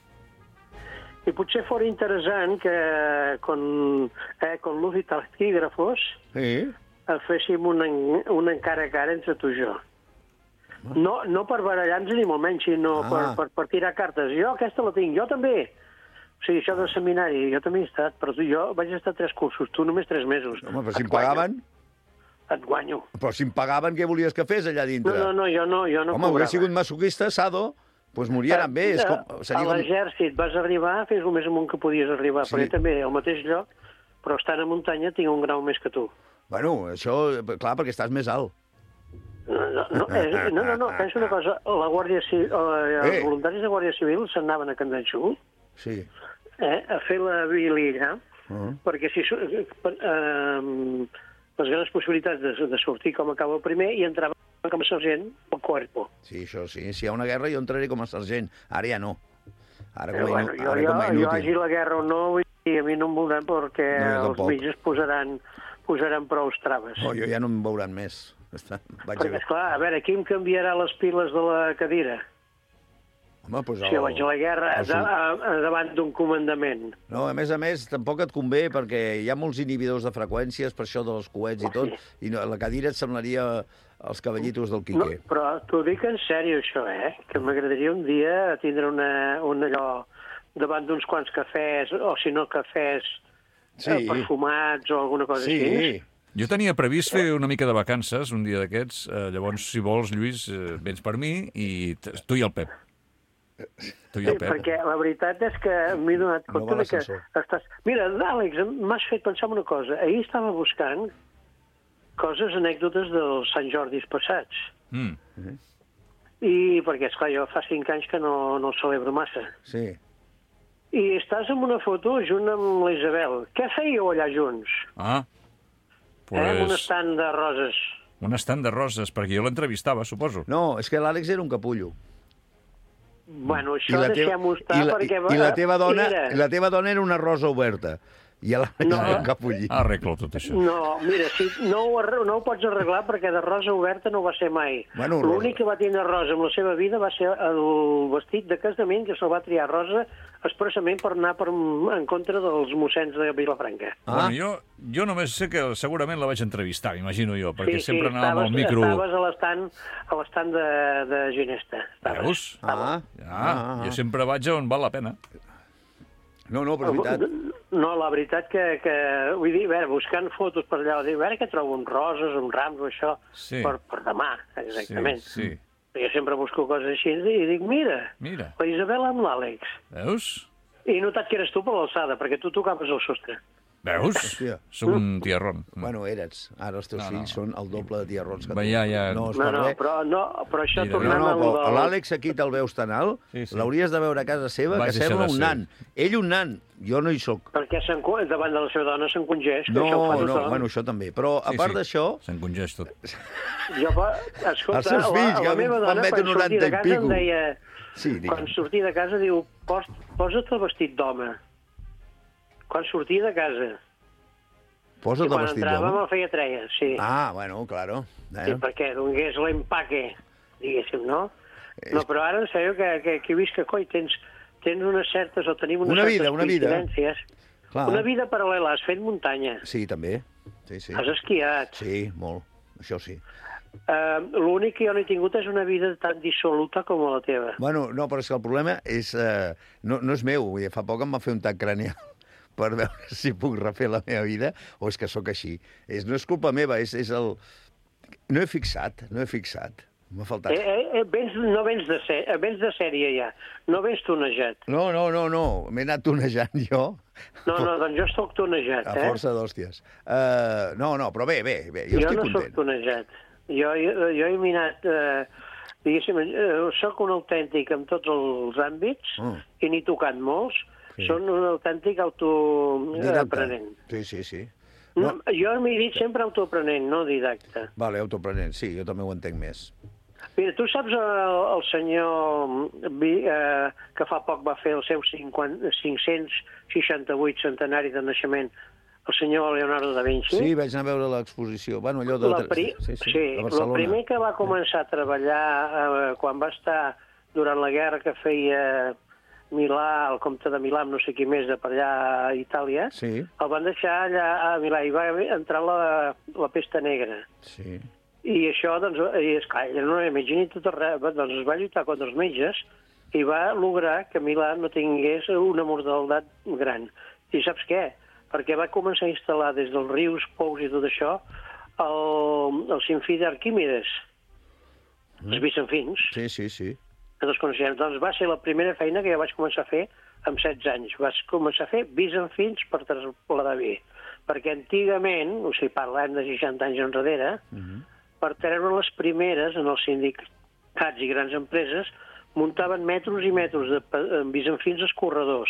I potser fora interessant que con, eh, con luz i taquígrafos sí. eh, féssim un, en- un encara a cara entre tu i jo. No, no per barallar-nos ni molt menys, sinó Ah. per, per, per tirar cartes. Jo aquesta la tinc, jo també. O sigui, això del seminari, jo també he estat, però tu, jo vaig estar tres cursos, tu només tres mesos. Home, però si Et em pagaven... guanyo. Et guanyo. Però si em pagaven, què volies que fes allà dintre? No, no, no, jo no, jo no Home, hagués sigut masoquista, Sado, doncs moria anant bé. És com, A seria com... l'exèrcit vas arribar, fes el més amunt que podies arribar, Sí. sí. Perquè també al mateix lloc, però estant a muntanya tinc un grau més que tu. Bueno, això, clar, perquè estàs més alt. No, no, no, eh, no, no, no, pensa una cosa, la Guàrdia Civil, eh, els Eh. voluntaris de Guàrdia Civil s'anaven a Candanxú Sí. eh, a fer la vililla, Uh -huh. perquè si, su- eh, eh, les grans possibilitats de, de sortir com a cabo primer i entrava com a sergent pel cuerpo. Sí, això sí. Si hi ha una guerra, jo entraré com a sergent. Ara ja no. Ara com Eh, a, bueno, inu... jo, Ara jo, com a jo inútil. hagi la guerra o no, vull dir, a mi no em voldran perquè No, jo els tampoc. mitjans posaran, posaran prou traves. Oh, jo ja no em veuran més. Està. Vaig Perquè, a... esclar, a veure, qui em canviarà les piles de la cadira? Home, doncs Si jo vaig a la guerra el- de, a, a, davant d'un comandament. No, a més a més, tampoc et convé, perquè hi ha molts inhibidors de freqüències per això dels coets i tot, i no, la cadira et semblaria els cavallitos del No, Quique. però t'ho dic en sèrio, això, eh? Que m'agradaria un dia tindre una, un allò davant d'uns quants cafès, o si no cafès Sí. eh, perfumats o alguna cosa Sí, així. Jo tenia previst fer una mica de vacances un dia d'aquests. Eh, llavors, si vols, Lluís, eh, vens per mi i t- tu i el Pep. Tu i Sí, el Pep. perquè la veritat és que m'he donat No compte va de que l'ascensor. estàs... Mira, Àlex, m'has fet pensar en una cosa. Ahir estava buscant coses, anècdotes dels Sant Jordis passats. Mm. I perquè, esclar, jo fa cinc anys que no, no el celebro massa. Sí. I estàs en una foto junt amb la Isabel. Què fèieu allà junts? Ah, Pues... Eh, amb un pues, estant de roses. un estant de roses, perquè jo l'entrevistava, suposo. No, és que l'Àlex era un capullo. Bueno, I això la, teva, deixem-ho estar i, la, perquè... i, la teva dona, Era... i la teva dona era una rosa oberta. I l'Àlex No. era un capullí. Arreglo tot això. No, mira, si no, ho, arre- no ho pots arreglar perquè de rosa oberta no va ser mai. Bueno, L'únic que va tindre rosa en la seva vida va ser el vestit de casament que se'l va triar rosa expressament per anar per, en contra dels mossens de Vilafranca. Ah. Bueno, jo, jo només sé que segurament la vaig entrevistar, m'imagino jo, perquè sí, sempre sí, anàvem estaves, al micro... estaves a l'estand a l'estand de, de Ginesta. Estaves. Veus? Ah, Ja, ah, ah. jo sempre vaig on val la pena. No, no, però és veritat. No, la veritat que, que vull dir, a veure, buscant fotos per allà, dir, a veure què trobo, uns roses, uns rams o això, Sí. per, per demà, exactament. Sí, sí. Jo sempre busco coses així i dic, mira, Mira, la Isabel amb l'Àlex. veus? I he notat que eres tu per l'alçada, perquè tu tocaves el sostre. Veus? Hòstia. Soc un tiarrón. Bueno, eres. Ara els teus No, no, fills són el doble de tiarrons que tu. Va, ja, ja. No, és No, per no, res. però, no, però això Mira, No, tornant no, a però lo del... l'Àlex aquí te'l veus tan alt, Sí, sí. l'hauries de veure a casa seva, Vaig que deixar sembla de un ser. nan. Ell un nan, jo no hi sóc. Perquè s'encu- davant de la seva dona s'encongeix, que No, això ho fa no, tothom. bueno, això també. Però, a Sí, part sí. d'això, S'encongeix tot. Jo, pa- escolta, Els seus fills, la, que la meva van dona, metre quan sortia noranta de i casa, pico. em deia... sí, Quan digue'm. sortia de casa, diu, Pos, posa't el vestit d'home. Quan sortia de casa. Posa't I el quan vestit entrava d'home. me'l feia treia, sí. Ah, bueno, claro. Sí, Eh? perquè donés l'empaque, diguéssim, no? Eh. No, però ara en sèrio que, que, que he vist que, coi, tens, tens unes certes, o tenim unes Una certes vida, una vida. coincidències. Clar. Una vida paral·lela, has fet muntanya, Sí, també. Sí, sí. has esquiat. Sí, molt. Això sí. Uh, L'únic que jo no he tingut és una vida tan dissoluta com la teva. Bueno, no, però és que el problema és... Eh, no, no és meu. Vull dir, fa poc em va fer un tac cranial per veure si puc refer la meva vida o és que sóc així. És, no és culpa meva, és, és el... No he fixat, no he fixat. M'ha faltat. Eh, eh, vens, no vens de, sé, vens de sèrie ja, no vens tonejat. No, no, no, no, m'he anat tonejant jo. No, no, doncs jo soc tonejat, A eh? força d'hòsties. Uh, no, no, però bé, bé, bé, jo, jo estic no content. soc tonejat. Jo, jo, jo he minat, eh, diguéssim, eh, soc un autèntic en tots els àmbits, Mm. i n'he tocat molts, Sí. són un autèntic autoaprenent. Sí, sí, sí. No. No. Jo m'he dit sempre autoaprenent, no didacta. Vale, autoaprenent, sí, jo també ho entenc més. Mira, tu saps el, el senyor Vi- eh, que fa poc va fer el seu cinquanta, cinc-cents seixanta-vuit centenari de naixement, el senyor Leonardo da Vinci? Sí, vaig anar a veure l'exposició. Bueno, allò de... La pri... Sí, sí, sí, a el Barcelona. primer que va començar a treballar eh, quan va estar durant la guerra que feia Milà, el comte de Milà, amb no sé qui més, de per allà a Itàlia, Sí, el van deixar allà a Milà i va entrar la, la pesta negra. sí. I això, doncs, i esclar, ella no era metge ni tot arreu, doncs es va lluitar contra els metges i va lograr que Milà no tingués una mortaldat gran. I saps què? Perquè va començar a instal·lar des dels rius, pous i tot això, el, el sinfí d'Arquímedes, els bizantins, Sí, sí, sí. que tots coneixem. Doncs va ser la primera feina que jo vaig començar a fer amb setze anys. Vaig començar a fer bizantins per trasladar vi. Perquè antigament, o sigui, parlem de seixanta anys enrere, uh -huh. per treure les primeres en els sindicats i grans empreses, muntaven metros i metros de bizantins escorredors.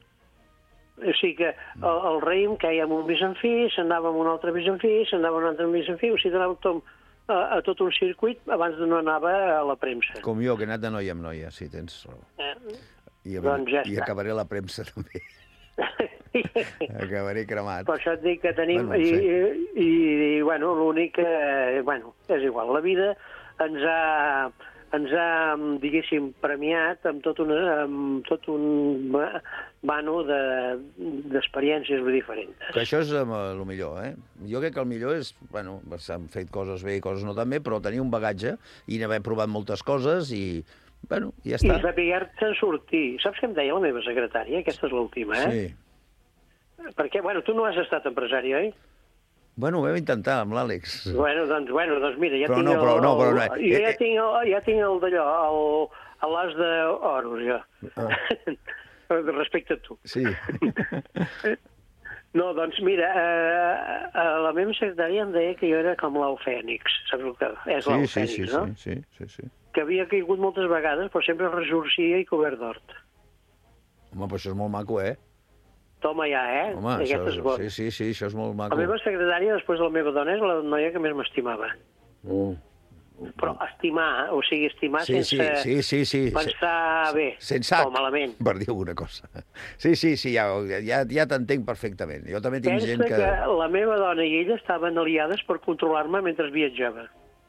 O sigui que el, el raïm queia amb un bizantí, s'anava amb un altre bizantí, s'anava amb un altre bizantí, o sigui, anava tot, a, a tot un circuit abans de no anava a la premsa. Com jo, que he anat de noia amb noia, sí, tens raó. Eh? I, Doncs ja I està. acabaré la premsa, també. Acabaré cremat. Per això et dic que tenim... Bueno, i, sí. i, i, i, bueno, l'únic que... Bueno, és igual. La vida ens ha, ens ha diguéssim, premiat amb tot, una, amb tot un vano de- d'experiències diferents. Que això és el millor, eh? Jo crec que el millor és, bueno, s'han fet coses bé i coses no tan bé, però tenir un bagatge i haver provat moltes coses i, bueno, ja està. I saber-te'n sortir. Saps què em deia la meva secretària? Aquesta és l'última, eh? Sí. Perquè, bueno, tu no has estat empresari, oi? Bueno, ho vam intentar amb l'Àlex. Bueno, doncs, bueno, doncs mira, ja Però tinc no, però el... no, però no. Jo ja Eh, eh. tinc el, ja tinc el d'allò, el, l'as d'oros, jo. Ah. Respecte a tu. Sí. No, doncs mira, eh, eh, la meva secretària em deia que jo era com l'au fènix, saps el que és l'au Sí, sí, fènix, sí, no? sí, sí, sí, sí. Que havia caigut moltes vegades, però sempre ressorcia i cobert d'hort. Home, però això és molt maco, eh? Toma ja, eh? Home, això Aquest és, és bo. sí, sí, sí, això és molt La maco. meva secretària, després de la meva dona, és la noia que més m'estimava. Mm. Però estimar, o sigui, estimar Sí, sí, sense sí, sí, sí. pensar bé Sense o malament. per dir alguna cosa. Sí, sí, sí, ja, ja, ja t'entenc perfectament. Jo també tinc Pensa gent que... que... que la meva dona i ella estaven aliades per controlar-me mentre viatjava.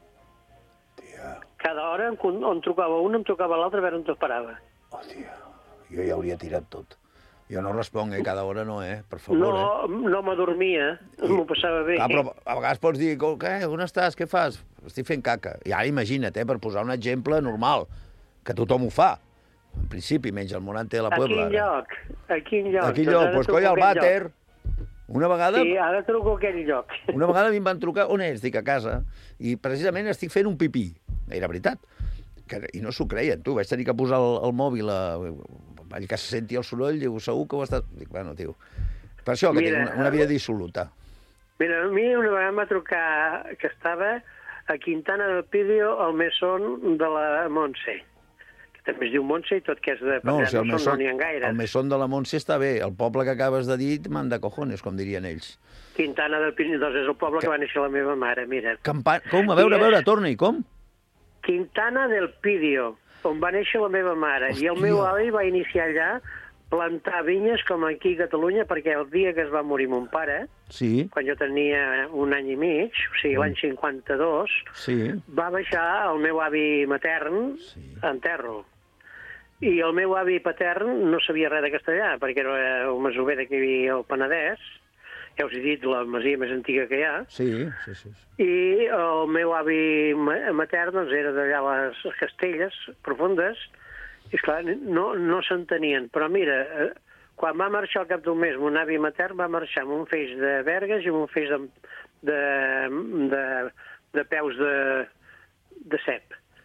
Tia, Cada hora em, con- on trucava un, em trucava l'altre, a veure on te parava. oh, tia, jo ja hauria tirat tot. Jo no responc, eh? Cada hora no, eh? Per favor, No, eh? no m'adormia, m'ho passava bé. Ah, però a vegades pots dir, "Co- què, on estàs, què fas? Estic fent caca. I ara imagina't, eh, per posar un exemple normal, que tothom ho fa. En principi, menys el Morante de la A Puebla. quin ara. lloc? A quin lloc? A quin Doncs lloc? ara Doncs truco coi, a al aquell vàter. lloc. Una vegada... Sí, ara truco a aquell lloc. Una vegada a mi em van trucar, on ets? Dic, a casa. I precisament estic fent un pipí. Era veritat. Que, I no s'ho creien, tu. Vaig tenir que posar el, el mòbil a... Vaig que se senti el soroll, diu, segur que ho estàs... Dic, bueno, tio, per això que Mira, tinc una, una vida dissoluta. Mira, a mi una vegada em va trucar que estava a Quintana del Pidio, al mesón de la Montse, que també es diu Montse i tot que és de... No, allà o sigui, el no, són, mesón, no n'hi ha gaires. el mesón de la Montse està bé. El poble que acabes de dir, manda cojones, com dirien ells. Quintana del Pidio, doncs és el poble que, que va néixer la meva mare, mira. Campa... Com? A veure, a veure, torna-hi, com? Quintana del Pidio, on va néixer la meva mare. Hòstia. I el meu avi va iniciar allà plantar vinyes com aquí a Catalunya, perquè el dia que es va morir mon pare, Sí, quan jo tenia un any i mig, o sigui, l'any cinquanta-dos, sí. va baixar el meu avi matern Sí. a Enterro. I el meu avi patern no sabia res de castellà, perquè era un masover d'aquí al Penedès, ja us he dit, la masia més antiga que hi ha, Sí, sí, sí. i el meu avi ma- matern doncs, era d'allà a les Castelles profundes, i esclar, no, no s'entenien. Però mira, eh, quan va marxar al cap d'un mes, mon avi matern va marxar amb un feix de vergues i amb un feix de, de, de, de peus de, de cep.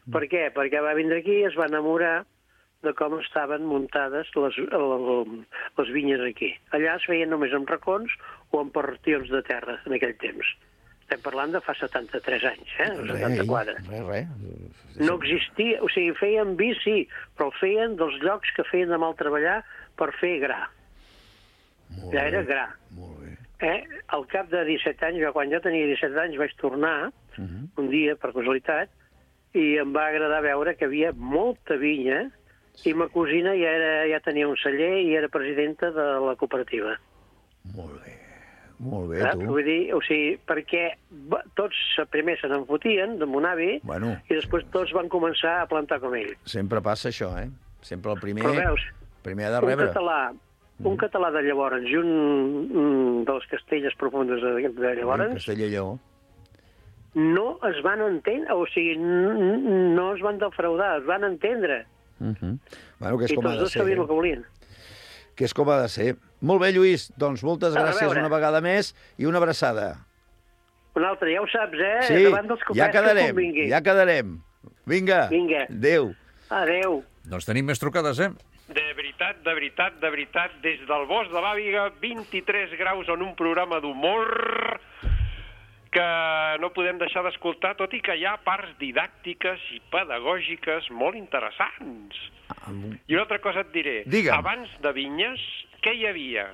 Per què? Perquè va vindre aquí i es va enamorar de com estaven muntades les, les vinyes aquí. Allà es feien només amb racons o amb partions de terra en aquell temps. Estem parlant de fa setanta-tres anys, eh? setanta-quatre. Res, res. No existia, o sigui, feien vi, sí, però el feien dels llocs que feien de mal treballar per fer gra. Molt ja era bé, gra. Molt bé. Eh? Al cap de disset anys, jo, quan jo tenia disset anys, vaig tornar Uh -huh. un dia, per casualitat, i em va agradar veure que havia molta vinya i ma cosina ja, era, ja tenia un celler i era presidenta de la cooperativa. Molt bé. Molt bé, Saps? tu. Vull dir, o sigui, perquè va, tots primer se n'enfotien de mon avi Bueno. i després tots van començar a plantar com ell. Sempre passa això, eh? Sempre el primer... Però veus, primer ha de un rebre. català, un mm. català de llavors i un, un de les Castelles profundes de, de llavors Castella i Lleó. no es van entendre, o sigui, no es van defraudar, es van entendre. Uh -huh. Bueno, que és I com ha tots de dos ser. sabien Eh? el que volien. Que és com ha de ser. Molt bé, Lluís. Doncs moltes A gràcies veure. una vegada més i una abraçada. Una altra, ja ho saps, eh? Sí, Davant dels ja copets que quedarem, convingui. ja quedarem. Vinga. Vinga. Adéu. Adéu. Doncs tenim més trucades, eh? De veritat, de veritat, de veritat, des del bosc de l'Àviga, vint-i-tres graus en un programa d'humor que no podem deixar d'escoltar, tot i que hi ha parts didàctiques i pedagògiques molt interessants. I una altra cosa et diré. Digue'm. Abans de Vinyes, què hi havia?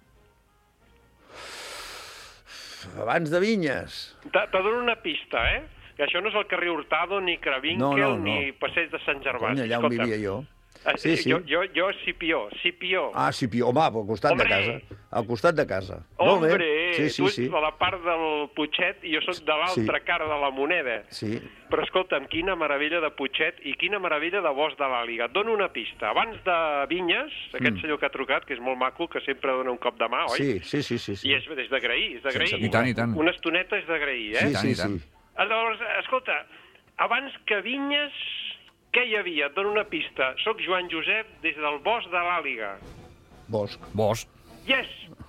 Abans de Vinyes. Te, te dono una pista, eh? Que això no és el carrer Hurtado, ni Cravinkel, No, no, no. ni Passeig de Sant Gervasi. Cony, allà on Escolta, vivia jo. eh, Sí, sí. Jo, jo, jo Cipió, Cipió. Ah, sí, Pio. Home, al costat Hombre. de casa. Al costat de casa. Molt Hombre, bé. Sí, sí, tu ets sí. de la part del Putxet i jo sóc de l'altra Sí. cara de la moneda. Sí. Però escolta'm, quina meravella de Putxet i quina meravella de Bosc de l'Àliga. Et dono una pista. Abans de Vinyes, aquest Mm. senyor que ha trucat, que és molt maco, que sempre dona un cop de mà, oi? Sí, sí, sí, sí. sí. I és, és d'agrair, és d'agrair. Sense I tant, i tant. Una estoneta és d'agrair, eh? Sí, I tant, sí, i tant. sí. Llavors, escolta, abans que Vinyes, què hi havia? Et dono una pista. Soc Joan Josep des del Bosc de l'Àliga. Bosc. Bosc. Yes!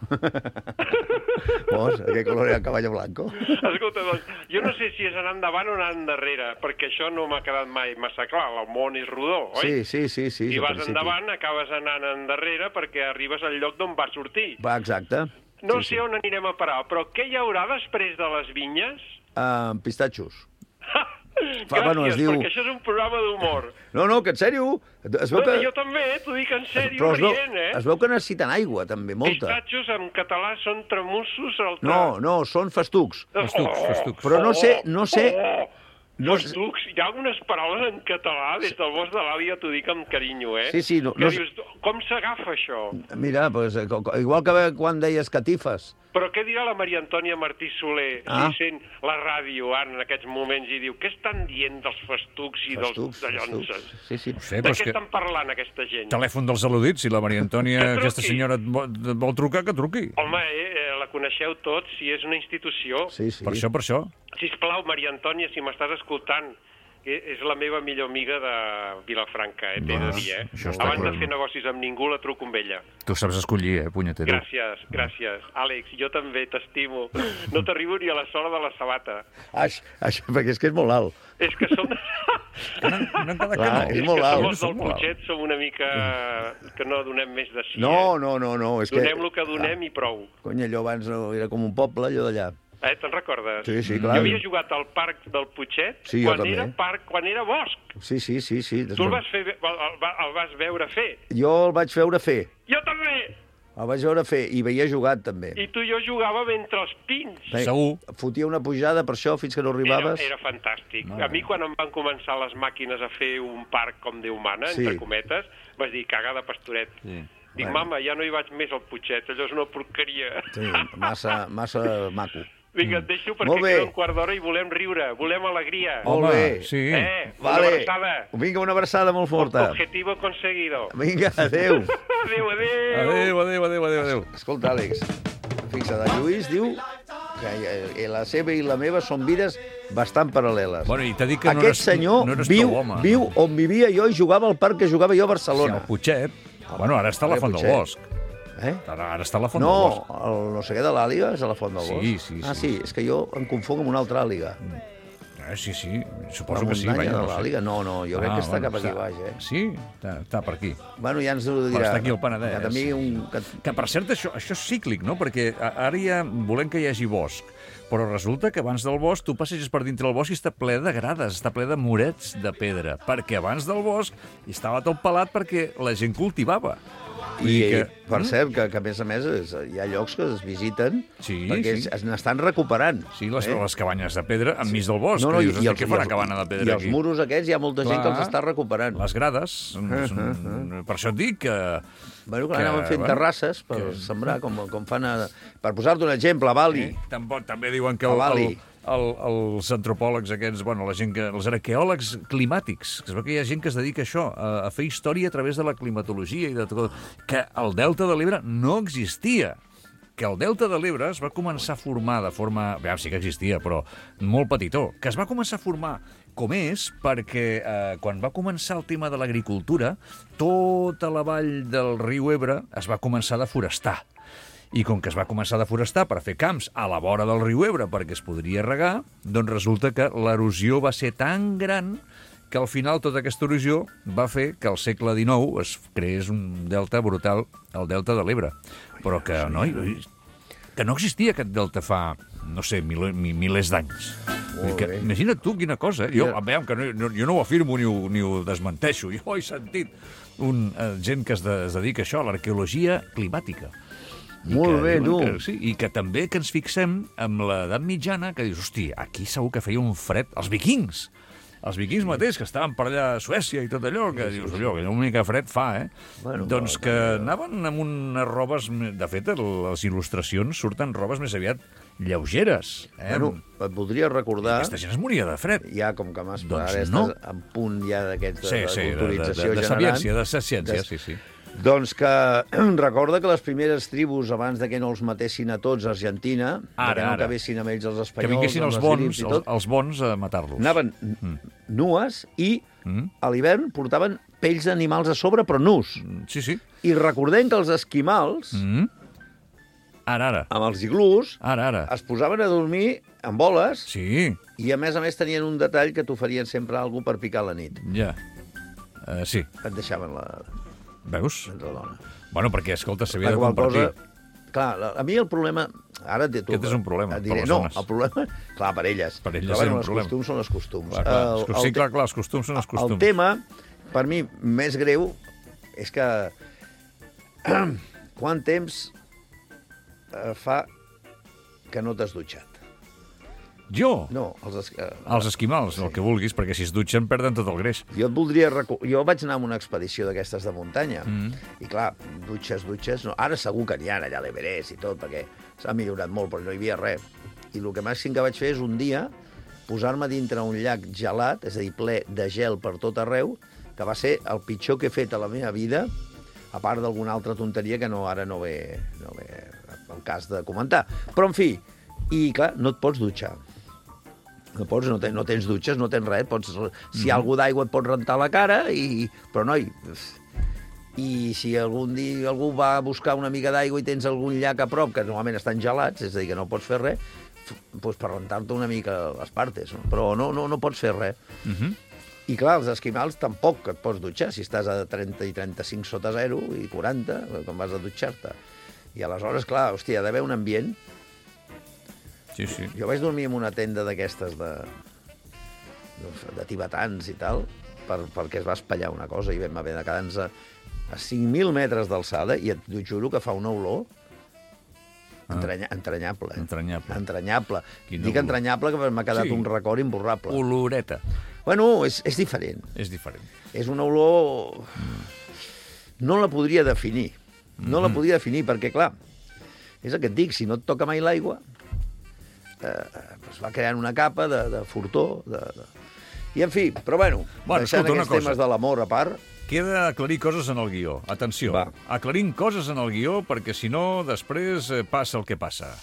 Bosc. ¿Qué color era el caballo blanco? Escolta, doncs, jo no sé si és anar endavant o anar endarrere, perquè això no m'ha quedat mai massa clar. El món és rodó, oi? Sí, sí, sí, sí. Si al vas principi. endavant, acabes anant endarrere perquè arribes al lloc d'on vas sortir. Va, exacte. No sí, sé on anirem a parar, però què hi haurà després de les vinyes? Uh, pistatxos. Gràcies, bueno, es diu- perquè això és un programa d'humor. No, no, que en sèrio. Es veu No, que... Jo també, t'ho dic en sèrio, Però es veu, rient, eh? es veu que necessiten aigua, també, molta. Pistatxos en català són tramussos... El tra... No, no, són festucs. Festucs, festucs. Però no sé, no sé... Oh, No no festucs. Hi ha algunes paraules en català, des del Bosc de l'Àliga t'ho dic amb carinyo, eh? Sí, sí, no- Que no- dius, com s'agafa això? Mira, pues, eh, co- co- igual que quan deies catifes. Però què dirà la Maria Antònia Martí Soler Ah. si sent la ràdio ara en aquests moments i diu què estan dient dels festucs i Festucs, dels dallonses? festucs. Sí, sí. No sé, De però és què que... estan parlant aquesta gent? Telèfon dels al·ludits, si la Maria Antònia, Que truqui. aquesta senyora, et vol, et vol trucar, que truqui. Home, eh, eh, la coneixeu tots, si és una institució. Sí, sí. Per això, per això. Sisplau, Maria Antònia, si m'estàs escoltant, que és la meva millor amiga de Vilafranca, eh, t'he de Doncs, dir, eh? això està Abans de clar. fer negocis amb ningú, la truco amb ella. Tu saps escollir, eh, punyetero. Gràcies, gràcies. Àlex, jo també t'estimo. No t'arribo ni a la sola de la sabata. Aix, aix, perquè és que és molt alt. És que som... No, no, no, Clar, és és molt que som alt. els del Putxet, som una mica... que no donem més de si, No, eh? no, no, no. És que... Donem el que donem i prou. Cony, allò abans no, era com un poble, allò d'allà. Eh, te'n recordes? Sí, sí, Jo clar. havia jugat al parc del Putxet Sí, jo quan també. era parc, quan era bosc. Sí, sí, sí, sí. Tu el vas, fer, el, el, el vas veure fer. Jo el vaig veure fer. Jo també! El vaig veure fer i veia jugat, també. I tu i jo jugàvem entre els pins. Bé, Segur. Fotia una pujada per això fins que no arribaves. Era, era fantàstic. No, No, a mi, quan em van començar les màquines a fer un parc com Déu mana, Sí. entre cometes, vaig dir, cagada pastoret. Sí. Dic, Bueno. mama, ja no hi vaig més al Putxet, allò és una porqueria. Sí, massa, massa maco. Vinga, et deixo perquè Molt bé. queda un quart d'hora i volem riure, volem alegria. Molt Home, bé. sí. Eh, una Vale. abraçada. Vinga, una abraçada molt forta. Objetivo conseguido. Vinga, adéu. Adéu, adéu. Adéu, adéu, adéu, adéu, adéu. Escolta, Àlex, fixa't, el Lluís diu que eh, la seva i la meva són vides bastant paral·leles. Bueno, i t'ha dit que no Aquest eres, senyor no eres viu, prou home. viu on vivia jo i jugava al parc que jugava jo a Sí, Barcelona. el Putxet. Bueno, ara està a la Vale, Font del Putxet. Bosc. Eh? Ara, ara està a la Font del No, Bosc. el no sé què de l'Àliga és a la Font del Sí, Bosc. sí, Ah, sí. sí, és que jo em confonc amb una altra Àliga. Eh, sí, sí, suposo La que sí. muntanya vaja, de no sé. l'Àliga? No, no, jo crec Ah, que està bueno, cap aquí està- baix, eh? Sí? Està, està per aquí. Bueno, ja ens ho dirà. Però està aquí al Penedès. Que també un... Que... Que, per cert, això, això és cíclic, no? Perquè a- ara ja volem que hi hagi bosc, però resulta que abans del bosc tu passeges per dintre el bosc i està ple de grades, està ple de murets de pedra, perquè abans del bosc estava tot pelat perquè la gent cultivava. I, que, per mm? cert, que, que a més a més és, hi ha llocs que es visiten Sí, perquè sí. es n'estan recuperant. Sí, les, eh? les cabanyes de pedra enmig del bosc. No, no, que i, dius, i, "Hosti, els, què i, farà els, cabana de pedra i els aquí?" muros aquests hi ha molta gent Clar, que els està recuperant. Les grades. Són, Uh, són, uh, Per això et dic que... Bueno, que, que, anaven fent bueno, terrasses per que- sembrar, com, com fan a... Per posar-te un exemple, a Bali. Eh? També, també diuen que A el, Bali. el, el, els antropòlegs aquests, bueno, la gent que, els arqueòlegs climàtics, que es veu que hi ha gent que es dedica a això, a, a fer història a través de la climatologia i de tot, que el delta de l'Ebre no existia. Que el delta de l'Ebre es va començar a formar de forma... Bé, sí que existia, però molt petitó. Que es va començar a formar com és perquè eh, quan va començar el tema de l'agricultura, tota la vall del riu Ebre es va començar a deforestar. I com que es va començar a deforestar per fer camps a la vora del riu Ebre perquè es podria regar, doncs resulta que l'erosió va ser tan gran que al final tota aquesta erosió va fer que al segle dinou es creés un delta brutal, el delta de l'Ebre. Però que no, que no existia aquest delta fa, no sé, mil, mil, milers d'anys. Molt Que, bé. imagina't tu quina cosa. Eh? Jo, Mira. veiem, que no, no, jo no ho afirmo ni ho, ni ho desmenteixo. Jo he sentit un, eh, gent que es, de, es dedica a això, a l'arqueologia climàtica. I Molt que bé, diuen tu. Que, sí, I que també que ens fixem amb l'edat mitjana, que dius, hosti, aquí segur que feia un fred. Els vikings, els vikings mateix, que estaven per allà a Suècia i tot allò, que dius, allò, que una mica fred fa, eh? Bueno, doncs però que també- anaven amb unes robes... De fet, les il·lustracions surten robes més aviat lleugeres. Eh? Bueno, et voldria recordar... Aquesta gent es moria de fred. Ja, com que m'has... Doncs ara no. estàs en punt ja d'aquests de, Sí, de sí, de, de, culturització de, de generant. sapiència, de ciència, Des- sí, sí. Doncs que recorda que les primeres tribus, abans de que no els matessin a tots a Argentina, Ara, de que no ara. acabessin amb ells els Que espanyols, vinguessin amb els les bons, grips i els, tot, els bons a matar-los. anaven Mm. nues i Mm. a l'hivern portaven pells d'animals a sobre, però nus. Sí, sí. I recordem que els esquimals, Mm. Ara, ara. amb els iglús, Ara, ara. es posaven a dormir en boles Sí, i, a més a més, tenien un detall que t'oferien sempre alguna per picar a la nit. ja. Uh, sí. Et deixaven la, Veus? la dona. Bueno, perquè, escolta, s'havia La de qual compartir. cosa... Clar, la- a mi el problema... Ara et, tu, Aquest és un problema et per diré, les no, dones. el problema... Clar, per elles. Per elles Però, és bueno, un els problema. costums són els costums. Clar, clar, El- els, el sí, te- clar, clar, els costums són els costums. El tema, per mi, més greu és que... Quant temps eh, fa que no t'has dutxat? Jo? No, els... es- eh, Els esquimals, el que vulguis, perquè si es dutxen perden tot el greix. Jo et voldria... recu- Jo vaig anar a una expedició d'aquestes de muntanya. Mm. I clar, dutxes, dutxes... No. Ara segur que n'hi ha allà a l'Everest i tot, perquè s'ha millorat molt, però no hi havia res. I el que màxim que vaig fer és un dia posar-me dintre un llac gelat, és a dir, ple de gel per tot arreu, que va ser el pitjor que he fet a la meva vida, a part d'alguna altra tonteria que no ara no ve, no ve el cas de comentar. Però, en fi, i clar, no et pots dutxar. No pots, no, ten, no tens dutxes, no tens res. Pots, si hi ha algú d'aigua et pots rentar la cara, i, però noi... I si algun dia algú va a buscar una mica d'aigua i tens algun llac a prop, que normalment estan gelats, és a dir, que no pots fer res, doncs per rentar-te una mica les partes, no? Però no, no, no pots fer res. Uh -huh. I clar, els esquimals tampoc et pots dutxar, si estàs a trenta i trenta-cinc sota zero i quaranta, com vas a dutxar-te. I aleshores, clar, hòstia, ha d'haver un ambient. Sí, sí. Jo vaig dormir en una tenda d'aquestes de, de tibetans i tal, per, perquè es va espatllar una cosa i vam haver de quedar-nos a, a cinc mil metres d'alçada i et t'ho juro que fa una olor entranya, entranyable. Eh? Entranyable. Entranyable. Quina Dic olor. entranyable que m'ha quedat Sí. un record imborrable. Oloreta. Bueno, és, és diferent. És diferent. És una olor... No la podria definir. No la podria definir, perquè, clar, és el que et dic, si no et toca mai l'aigua, eh, es va creant una capa de, de fortó, de, de... I, en fi, però bueno, Bueno, deixant escolta, una aquests cosa. temes de l'amor a part, Queda aclarir coses en el guió. Atenció, Va. aclarim coses en el guió perquè si no, després eh, passa el que passa.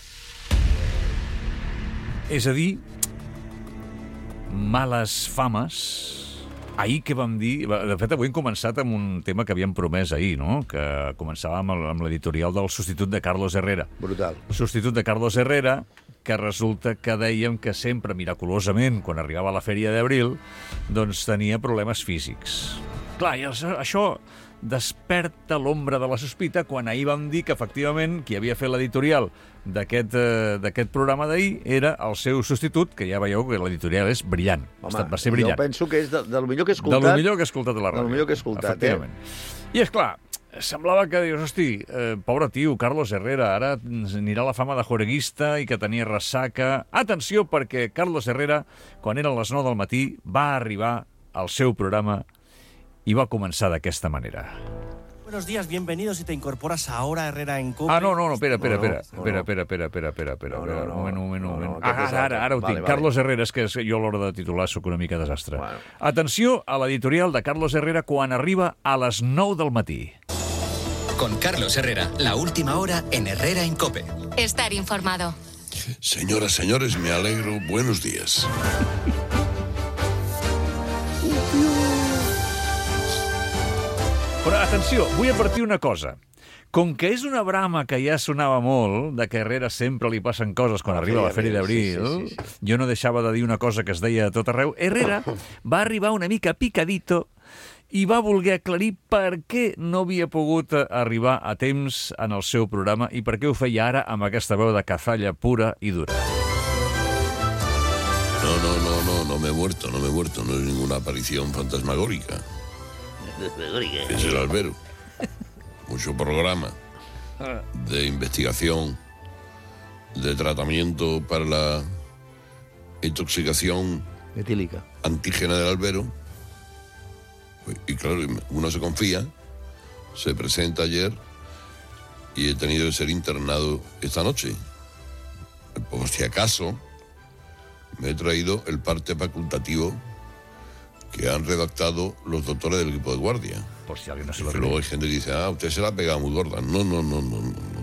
És a dir, males fames ahir què vam dir? De fet, avui hem començat amb un tema que havíem promès ahir, no? Que començàvem amb l'editorial del substitut de Carlos Herrera. Brutal. Substitut de Carlos Herrera, que resulta que dèiem que sempre, miraculosament, quan arribava a la fèria d'abril, doncs tenia problemes físics. Clar, i això desperta l'ombra de la sospita quan ahir vam dir que, efectivament, qui havia fet l'editorial d'aquest eh, d'aquest programa d'ahir era el seu substitut, que ja veieu que l'editorial és brillant. Home, va ser brillant. Jo penso que és de, de lo millor que he escoltat. De lo millor que he escoltat a la ràdio. De lo millor que he escoltat, efectivament. Eh? I, esclar, semblava que dius, hosti, eh, pobre tio, Carlos Herrera, ara anirà la fama de juerguista i que tenia ressaca. Atenció, perquè Carlos Herrera, quan eren les nou del matí, va arribar al seu programa i va començar d'aquesta manera. Buenos días, bienvenidos si te incorporas ahora a Herrera en Cope. Ah, no, no, no, espera, espera, No, no, espera, no, espera, no. espera, espera, espera, espera, espera, No, espera, no, no. un moment, un moment, un No, moment. no, aquest és Ah, ara, altre. ara ho Vale, tinc. vale. Carlos Herrera, és que és- jo a l'hora de titular sóc una mica desastre. Bueno. Atenció a l'editorial de Carlos Herrera quan arriba a les nou del matí. Con Carlos Herrera, la última hora en Herrera en Cope. Estar informado. Señoras, señores, me alegro. Buenos días. Però atenció, vull advertir una cosa. Com que és una brama que ja sonava molt, de que a Herrera sempre li passen coses quan La arriba a la Fèria Fèria d'Abril, d'Abril, sí, sí, sí. jo no deixava de dir una cosa que es deia a tot arreu. Herrera va arribar una mica picadito i va voler aclarir per què no havia pogut arribar a temps en el seu programa i per què ho feia ara amb aquesta veu de cazalla pura i dura. No, no, no, no, no me he muerto, no me he muerto. No es ninguna aparición fantasmagórica. Es el albero. Mucho programa de investigación, de tratamiento para la intoxicación Etílica. antígena del albero. Y claro, uno se confía, se presenta ayer y he tenido que ser internado esta noche. Por si acaso, me he traído el parte facultativo que han redactado los doctores del equipo de guardia. Por si alguien no se lo Porque cree. luego hay gente que dice, ah, usted se la ha pegado muy gorda. No, no, no, no, no. no.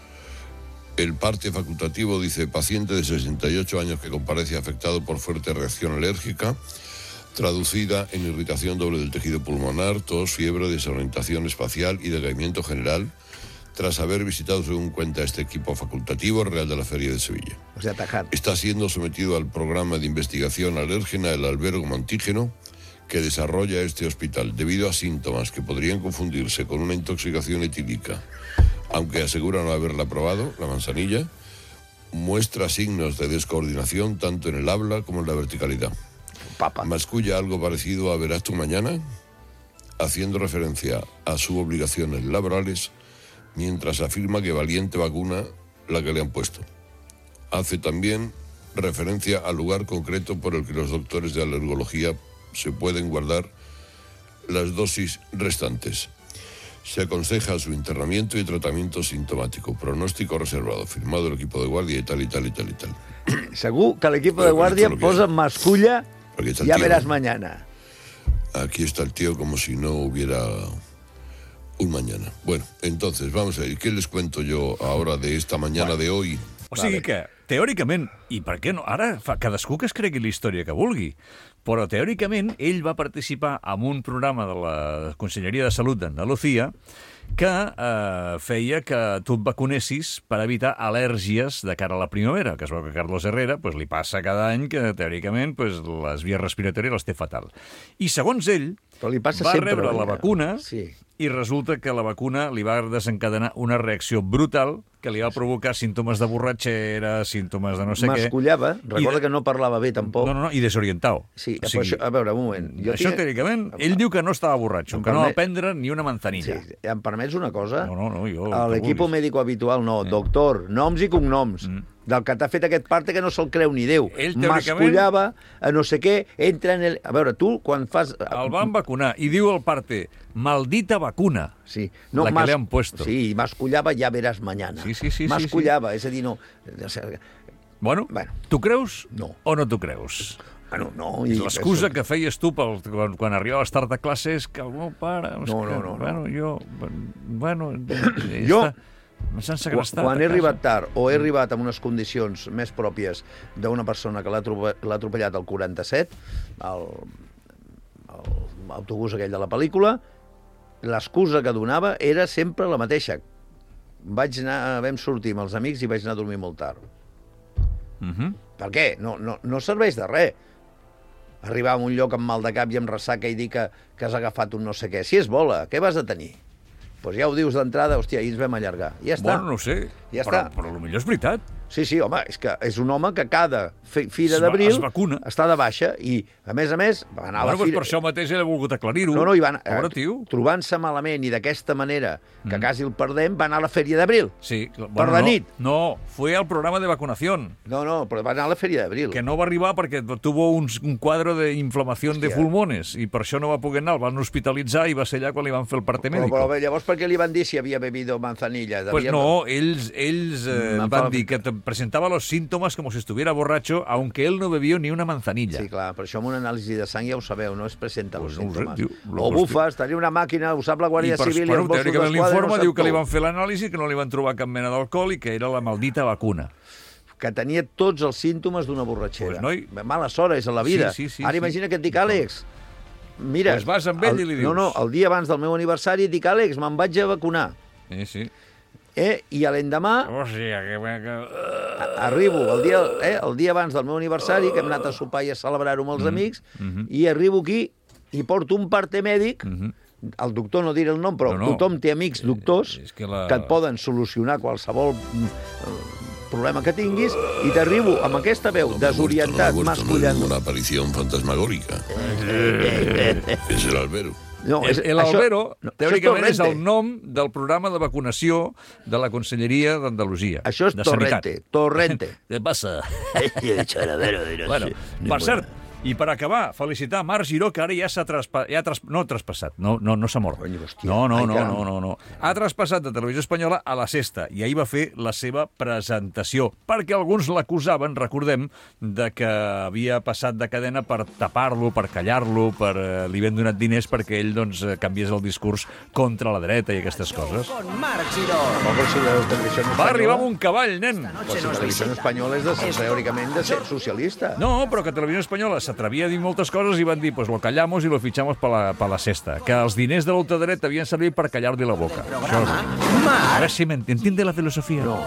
El parte facultativo dice, paciente de sesenta y ocho años que comparece afectado por fuerte reacción alérgica, traducida en irritación doble del tejido pulmonar, tos, fiebre, desorientación espacial y decaimiento general, tras haber visitado, según cuenta este equipo facultativo, el Real de la Feria de Sevilla. O sea, tajat. Está siendo sometido al programa de investigación alérgena del albero como antígeno que desarrolla este hospital, debido a síntomas que podrían confundirse con una intoxicación etílica. Aunque asegura no haberla probado, la manzanilla muestra signos de descoordinación tanto en el habla como en la verticalidad. Papa. Masculla algo parecido a Verás tú mañana, haciendo referencia a sus obligaciones laborales, mientras afirma que valiente vacuna la que le han puesto. Hace también referencia al lugar concreto por el que los doctores de alergología se pueden guardar las dosis restantes. Se aconseja su internamiento y tratamiento sintomático. Pronóstico reservado. Firmado el equipo de guardia y tal, y tal, y tal, y tal. Segur que l'equip de guàrdia posa masculla Aquí está el ja tío. veràs mañana. Aquí está el tío como si no hubiera un mañana. Bueno, entonces, vamos a ver. ¿Qué les cuento yo ahora de esta mañana de hoy? O sigui que, teòricament, i per què no? Ara fa cadascú que es cregui la història que vulgui, però teòricament ell va participar en un programa de la Conselleria de Salut d'Andalucía que eh, feia que tu et vacunessis per evitar al·lèrgies de cara a la primavera, que es veu que Carlos Herrera pues, li passa cada any que, teòricament, pues, les vies respiratòries les té fatal. I segons ell, Però li passa va sempre, rebre la eh? vacuna Sí. i resulta que la vacuna li va desencadenar una reacció brutal que li va provocar símptomes de borratxera, símptomes de no sé què. Mascullava, recorda I de- que no parlava bé tampoc. No, no, no, i desorientado. Sí, O però sigui, això, a veure, un moment. Jo això, tinc- teòricament, ell diu que no estava borratxo, Em que no va permet- prendre ni una manzanilla. Sí, em permets una cosa? No, no, no, jo... A l'equip médico habitual no, doctor, noms i cognoms. Mm. Del que t'ha fet aquest parte que no se'l creu ni Déu. Ell, teòricament- Mascullava, a no sé què, entra en el... A veure, tu, quan fas... El van vacunar i diu el parte, maldita vacuna, sí. la que mas- le han puesto. Sí, mascullava ja veràs mañana. Sí, sí, sí, sí, mascullava, és a dir, no... Bueno, Bueno. tu creus No. o no tu creus? Bueno, no... I L'excusa que feies tu pel, quan, quan arribaves tard a classe és que el meu pare... és No, que, no, no, no. Bueno, jo... Bueno, Jo, M'han Quan, segrestat quan a he casa. arribat tard o he arribat en unes condicions més pròpies d'una persona que l'ha atrope- l'ha atropellat al quaranta-set, el, el autobús aquell de la pel·lícula, l'excusa que donava era sempre la mateixa. Vaig anar, vam sortir amb els amics i vaig anar a dormir molt tard. Uh-huh. Per què? No, no, no serveix de res. Arribar a un lloc amb mal de cap i amb ressaca i dir que, que has agafat un no sé què. Si és bola, què vas a tenir? Doncs pues ja ho dius d'entrada, hòstia, ahir ens vam allargar. Ja està. Bueno, no ho sé, ja però, està. però potser és veritat. Sí, sí, home, és que és un home que cada fira d'abril es vacuna. Està de baixa i, a més a més, va anar a la bueno, fira... Doncs per això mateix he volgut aclarir-ho. No, no, i van, Pobre tio. Trobant-se malament i d'aquesta manera, que Mm. quasi el perdem, va anar a la fèria d'abril. Sí. Bueno, per la no, nit. No, fue al programa de vacunación. No, no, però va anar a la fèria d'abril. Que no va arribar perquè tuvo un, un quadre d'inflamació de pulmones i per això no va poder anar, el van hospitalitzar i va ser allà quan li van fer el parte Però, mèdico. però llavors per què li van dir si havia bebido manzanilla? Pues Devia- no, ells, ells eh, Mm, van fa- dir que te presentava los síntomas como si estuviera borracho, aunque él no bebió ni una manzanilla. Sí, clar, per això amb una anàlisi de sang ja ho sabeu, no es presenta Pues els no ho sé, símptomes. tio, lo o que bufes, tenia una màquina, ho sap la Guàrdia I per, Civil i bueno, els Mossos teòricament d'Esquadra. l'informe no diu sap que li tu. van fer l'anàlisi, que no li van trobar cap mena d'alcohol i que era la maldita vacuna. Que tenia tots els símptomes d'una borratxera. Pues, noi... Mala sort és a la vida. Sí, sí, sí, Ara sí. imagina que et dic, Àlex, mira... Pues vas amb ell el, i li dius. No, no, el dia abans del meu aniversari et dic, Àlex, me'n vaig a vacunar. Sí, sí. Eh? I a l'endemà... O sigui, que... que... Arribo el dia, eh, el dia abans del meu aniversari, que hem anat a sopar i a celebrar-ho amb els Mm, amics, mhm. i arribo aquí i porto un parte mèdic, el doctor no diré el nom, però No, no. tothom té amics doctors És que la- que et poden solucionar qualsevol mm, problema que tinguis, i t'arribo amb aquesta veu desorientat, No ha mascullando. una aparición fantasmagórica. Es el albero. No, El, és, el això- Albero, no, teòricament, això és el Torrente. nom del programa de vacunació de la Conselleria d'Andalusia. Això és de Torrente, Sanitat. Torrente. Què passa? He dicho el albero, dirás. Bueno, Ni per buena. cert, i per acabar, felicitar Marc Giró, que ara ja s'ha traspassat, ja tras, no traspassat, no, no, no s'ha mort. Cony, hòstia. No, no, Ai, no, caram. no, no, no. Ha traspassat de Televisió Espanyola a la Sexta i ahir va fer la seva presentació, perquè alguns l'acusaven, recordem, de que havia passat de cadena per tapar-lo, per callar-lo, per eh, li havien donat diners perquè ell doncs, eh, canviés el discurs contra la dreta i aquestes coses. Marc Giró. Però si la televisió Va espanyola... arribar amb un cavall, nen! Però si la televisió espanyola és de ser, teòricament, de ser socialista. No, però que Televisió Espanyola s'atrevia a dir moltes coses i van dir, pues lo callamos y lo fichamos per la, per la Sexta. Que els diners de l'ultradreta havien servit per callar-li la boca. Això és... A veure si m'entiende la filosofia. No.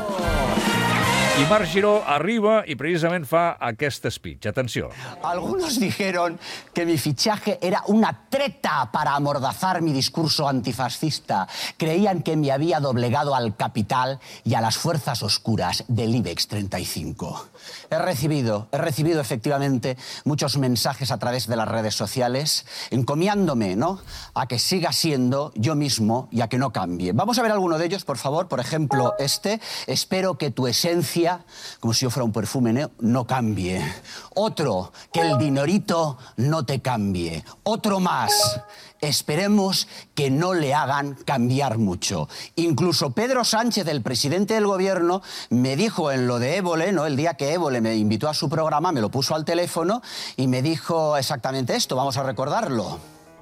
I Marc Giró arriba i precisament fa aquest speech. Atenció. Algunos dijeron que mi fichaje era una treta para amordazar mi discurso antifascista. Creían que me había doblegado al capital y a las fuerzas oscuras del IBEX treinta y cinco. He recibido, he recibido efectivamente muchos mensajes a través de las redes sociales, encomiándome, ¿no?, a que siga siendo yo mismo y a que no cambie. Vamos a ver alguno de ellos, por favor. Por ejemplo, este. Espero que tu esencia, como si yo fuera un perfume, ¿no?, no cambie. Otro, que el dinerito no te cambie. Otro más. Esperemos que no le hagan cambiar mucho. Incluso Pedro Sánchez, el presidente del gobierno, me dijo en lo de Évole, ¿no?, el día que Évole me invitó a su programa, me lo puso al teléfono y me dijo exactamente esto. Vamos a recordarlo.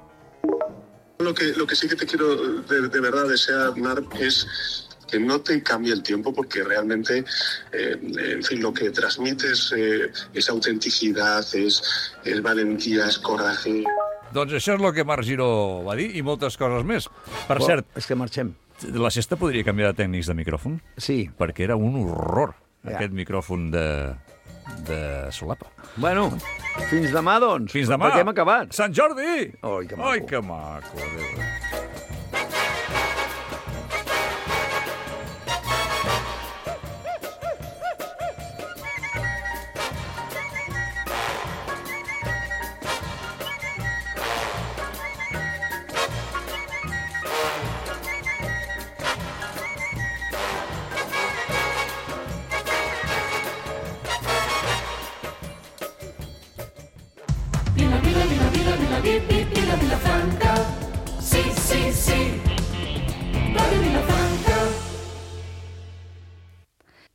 Lo que, lo que sí que te quiero de, de verdad desear, Marc, es que no te cambie el tiempo, porque realmente, eh, en fin, lo que transmites eh, es autenticidad, es, es valentía, es coraje. Doncs això és el que Marc Giró va dir i moltes coses més. Per Però cert, és que marxem. la Sexta podria canviar de tècnics de micròfon? Sí. Perquè era un horror, Ja. aquest micròfon de, de solapa. Bueno, fins demà, doncs. Fins demà. Perquè hem acabat. Sant Jordi! Ai, que maco. Ai, que maco. Adéu.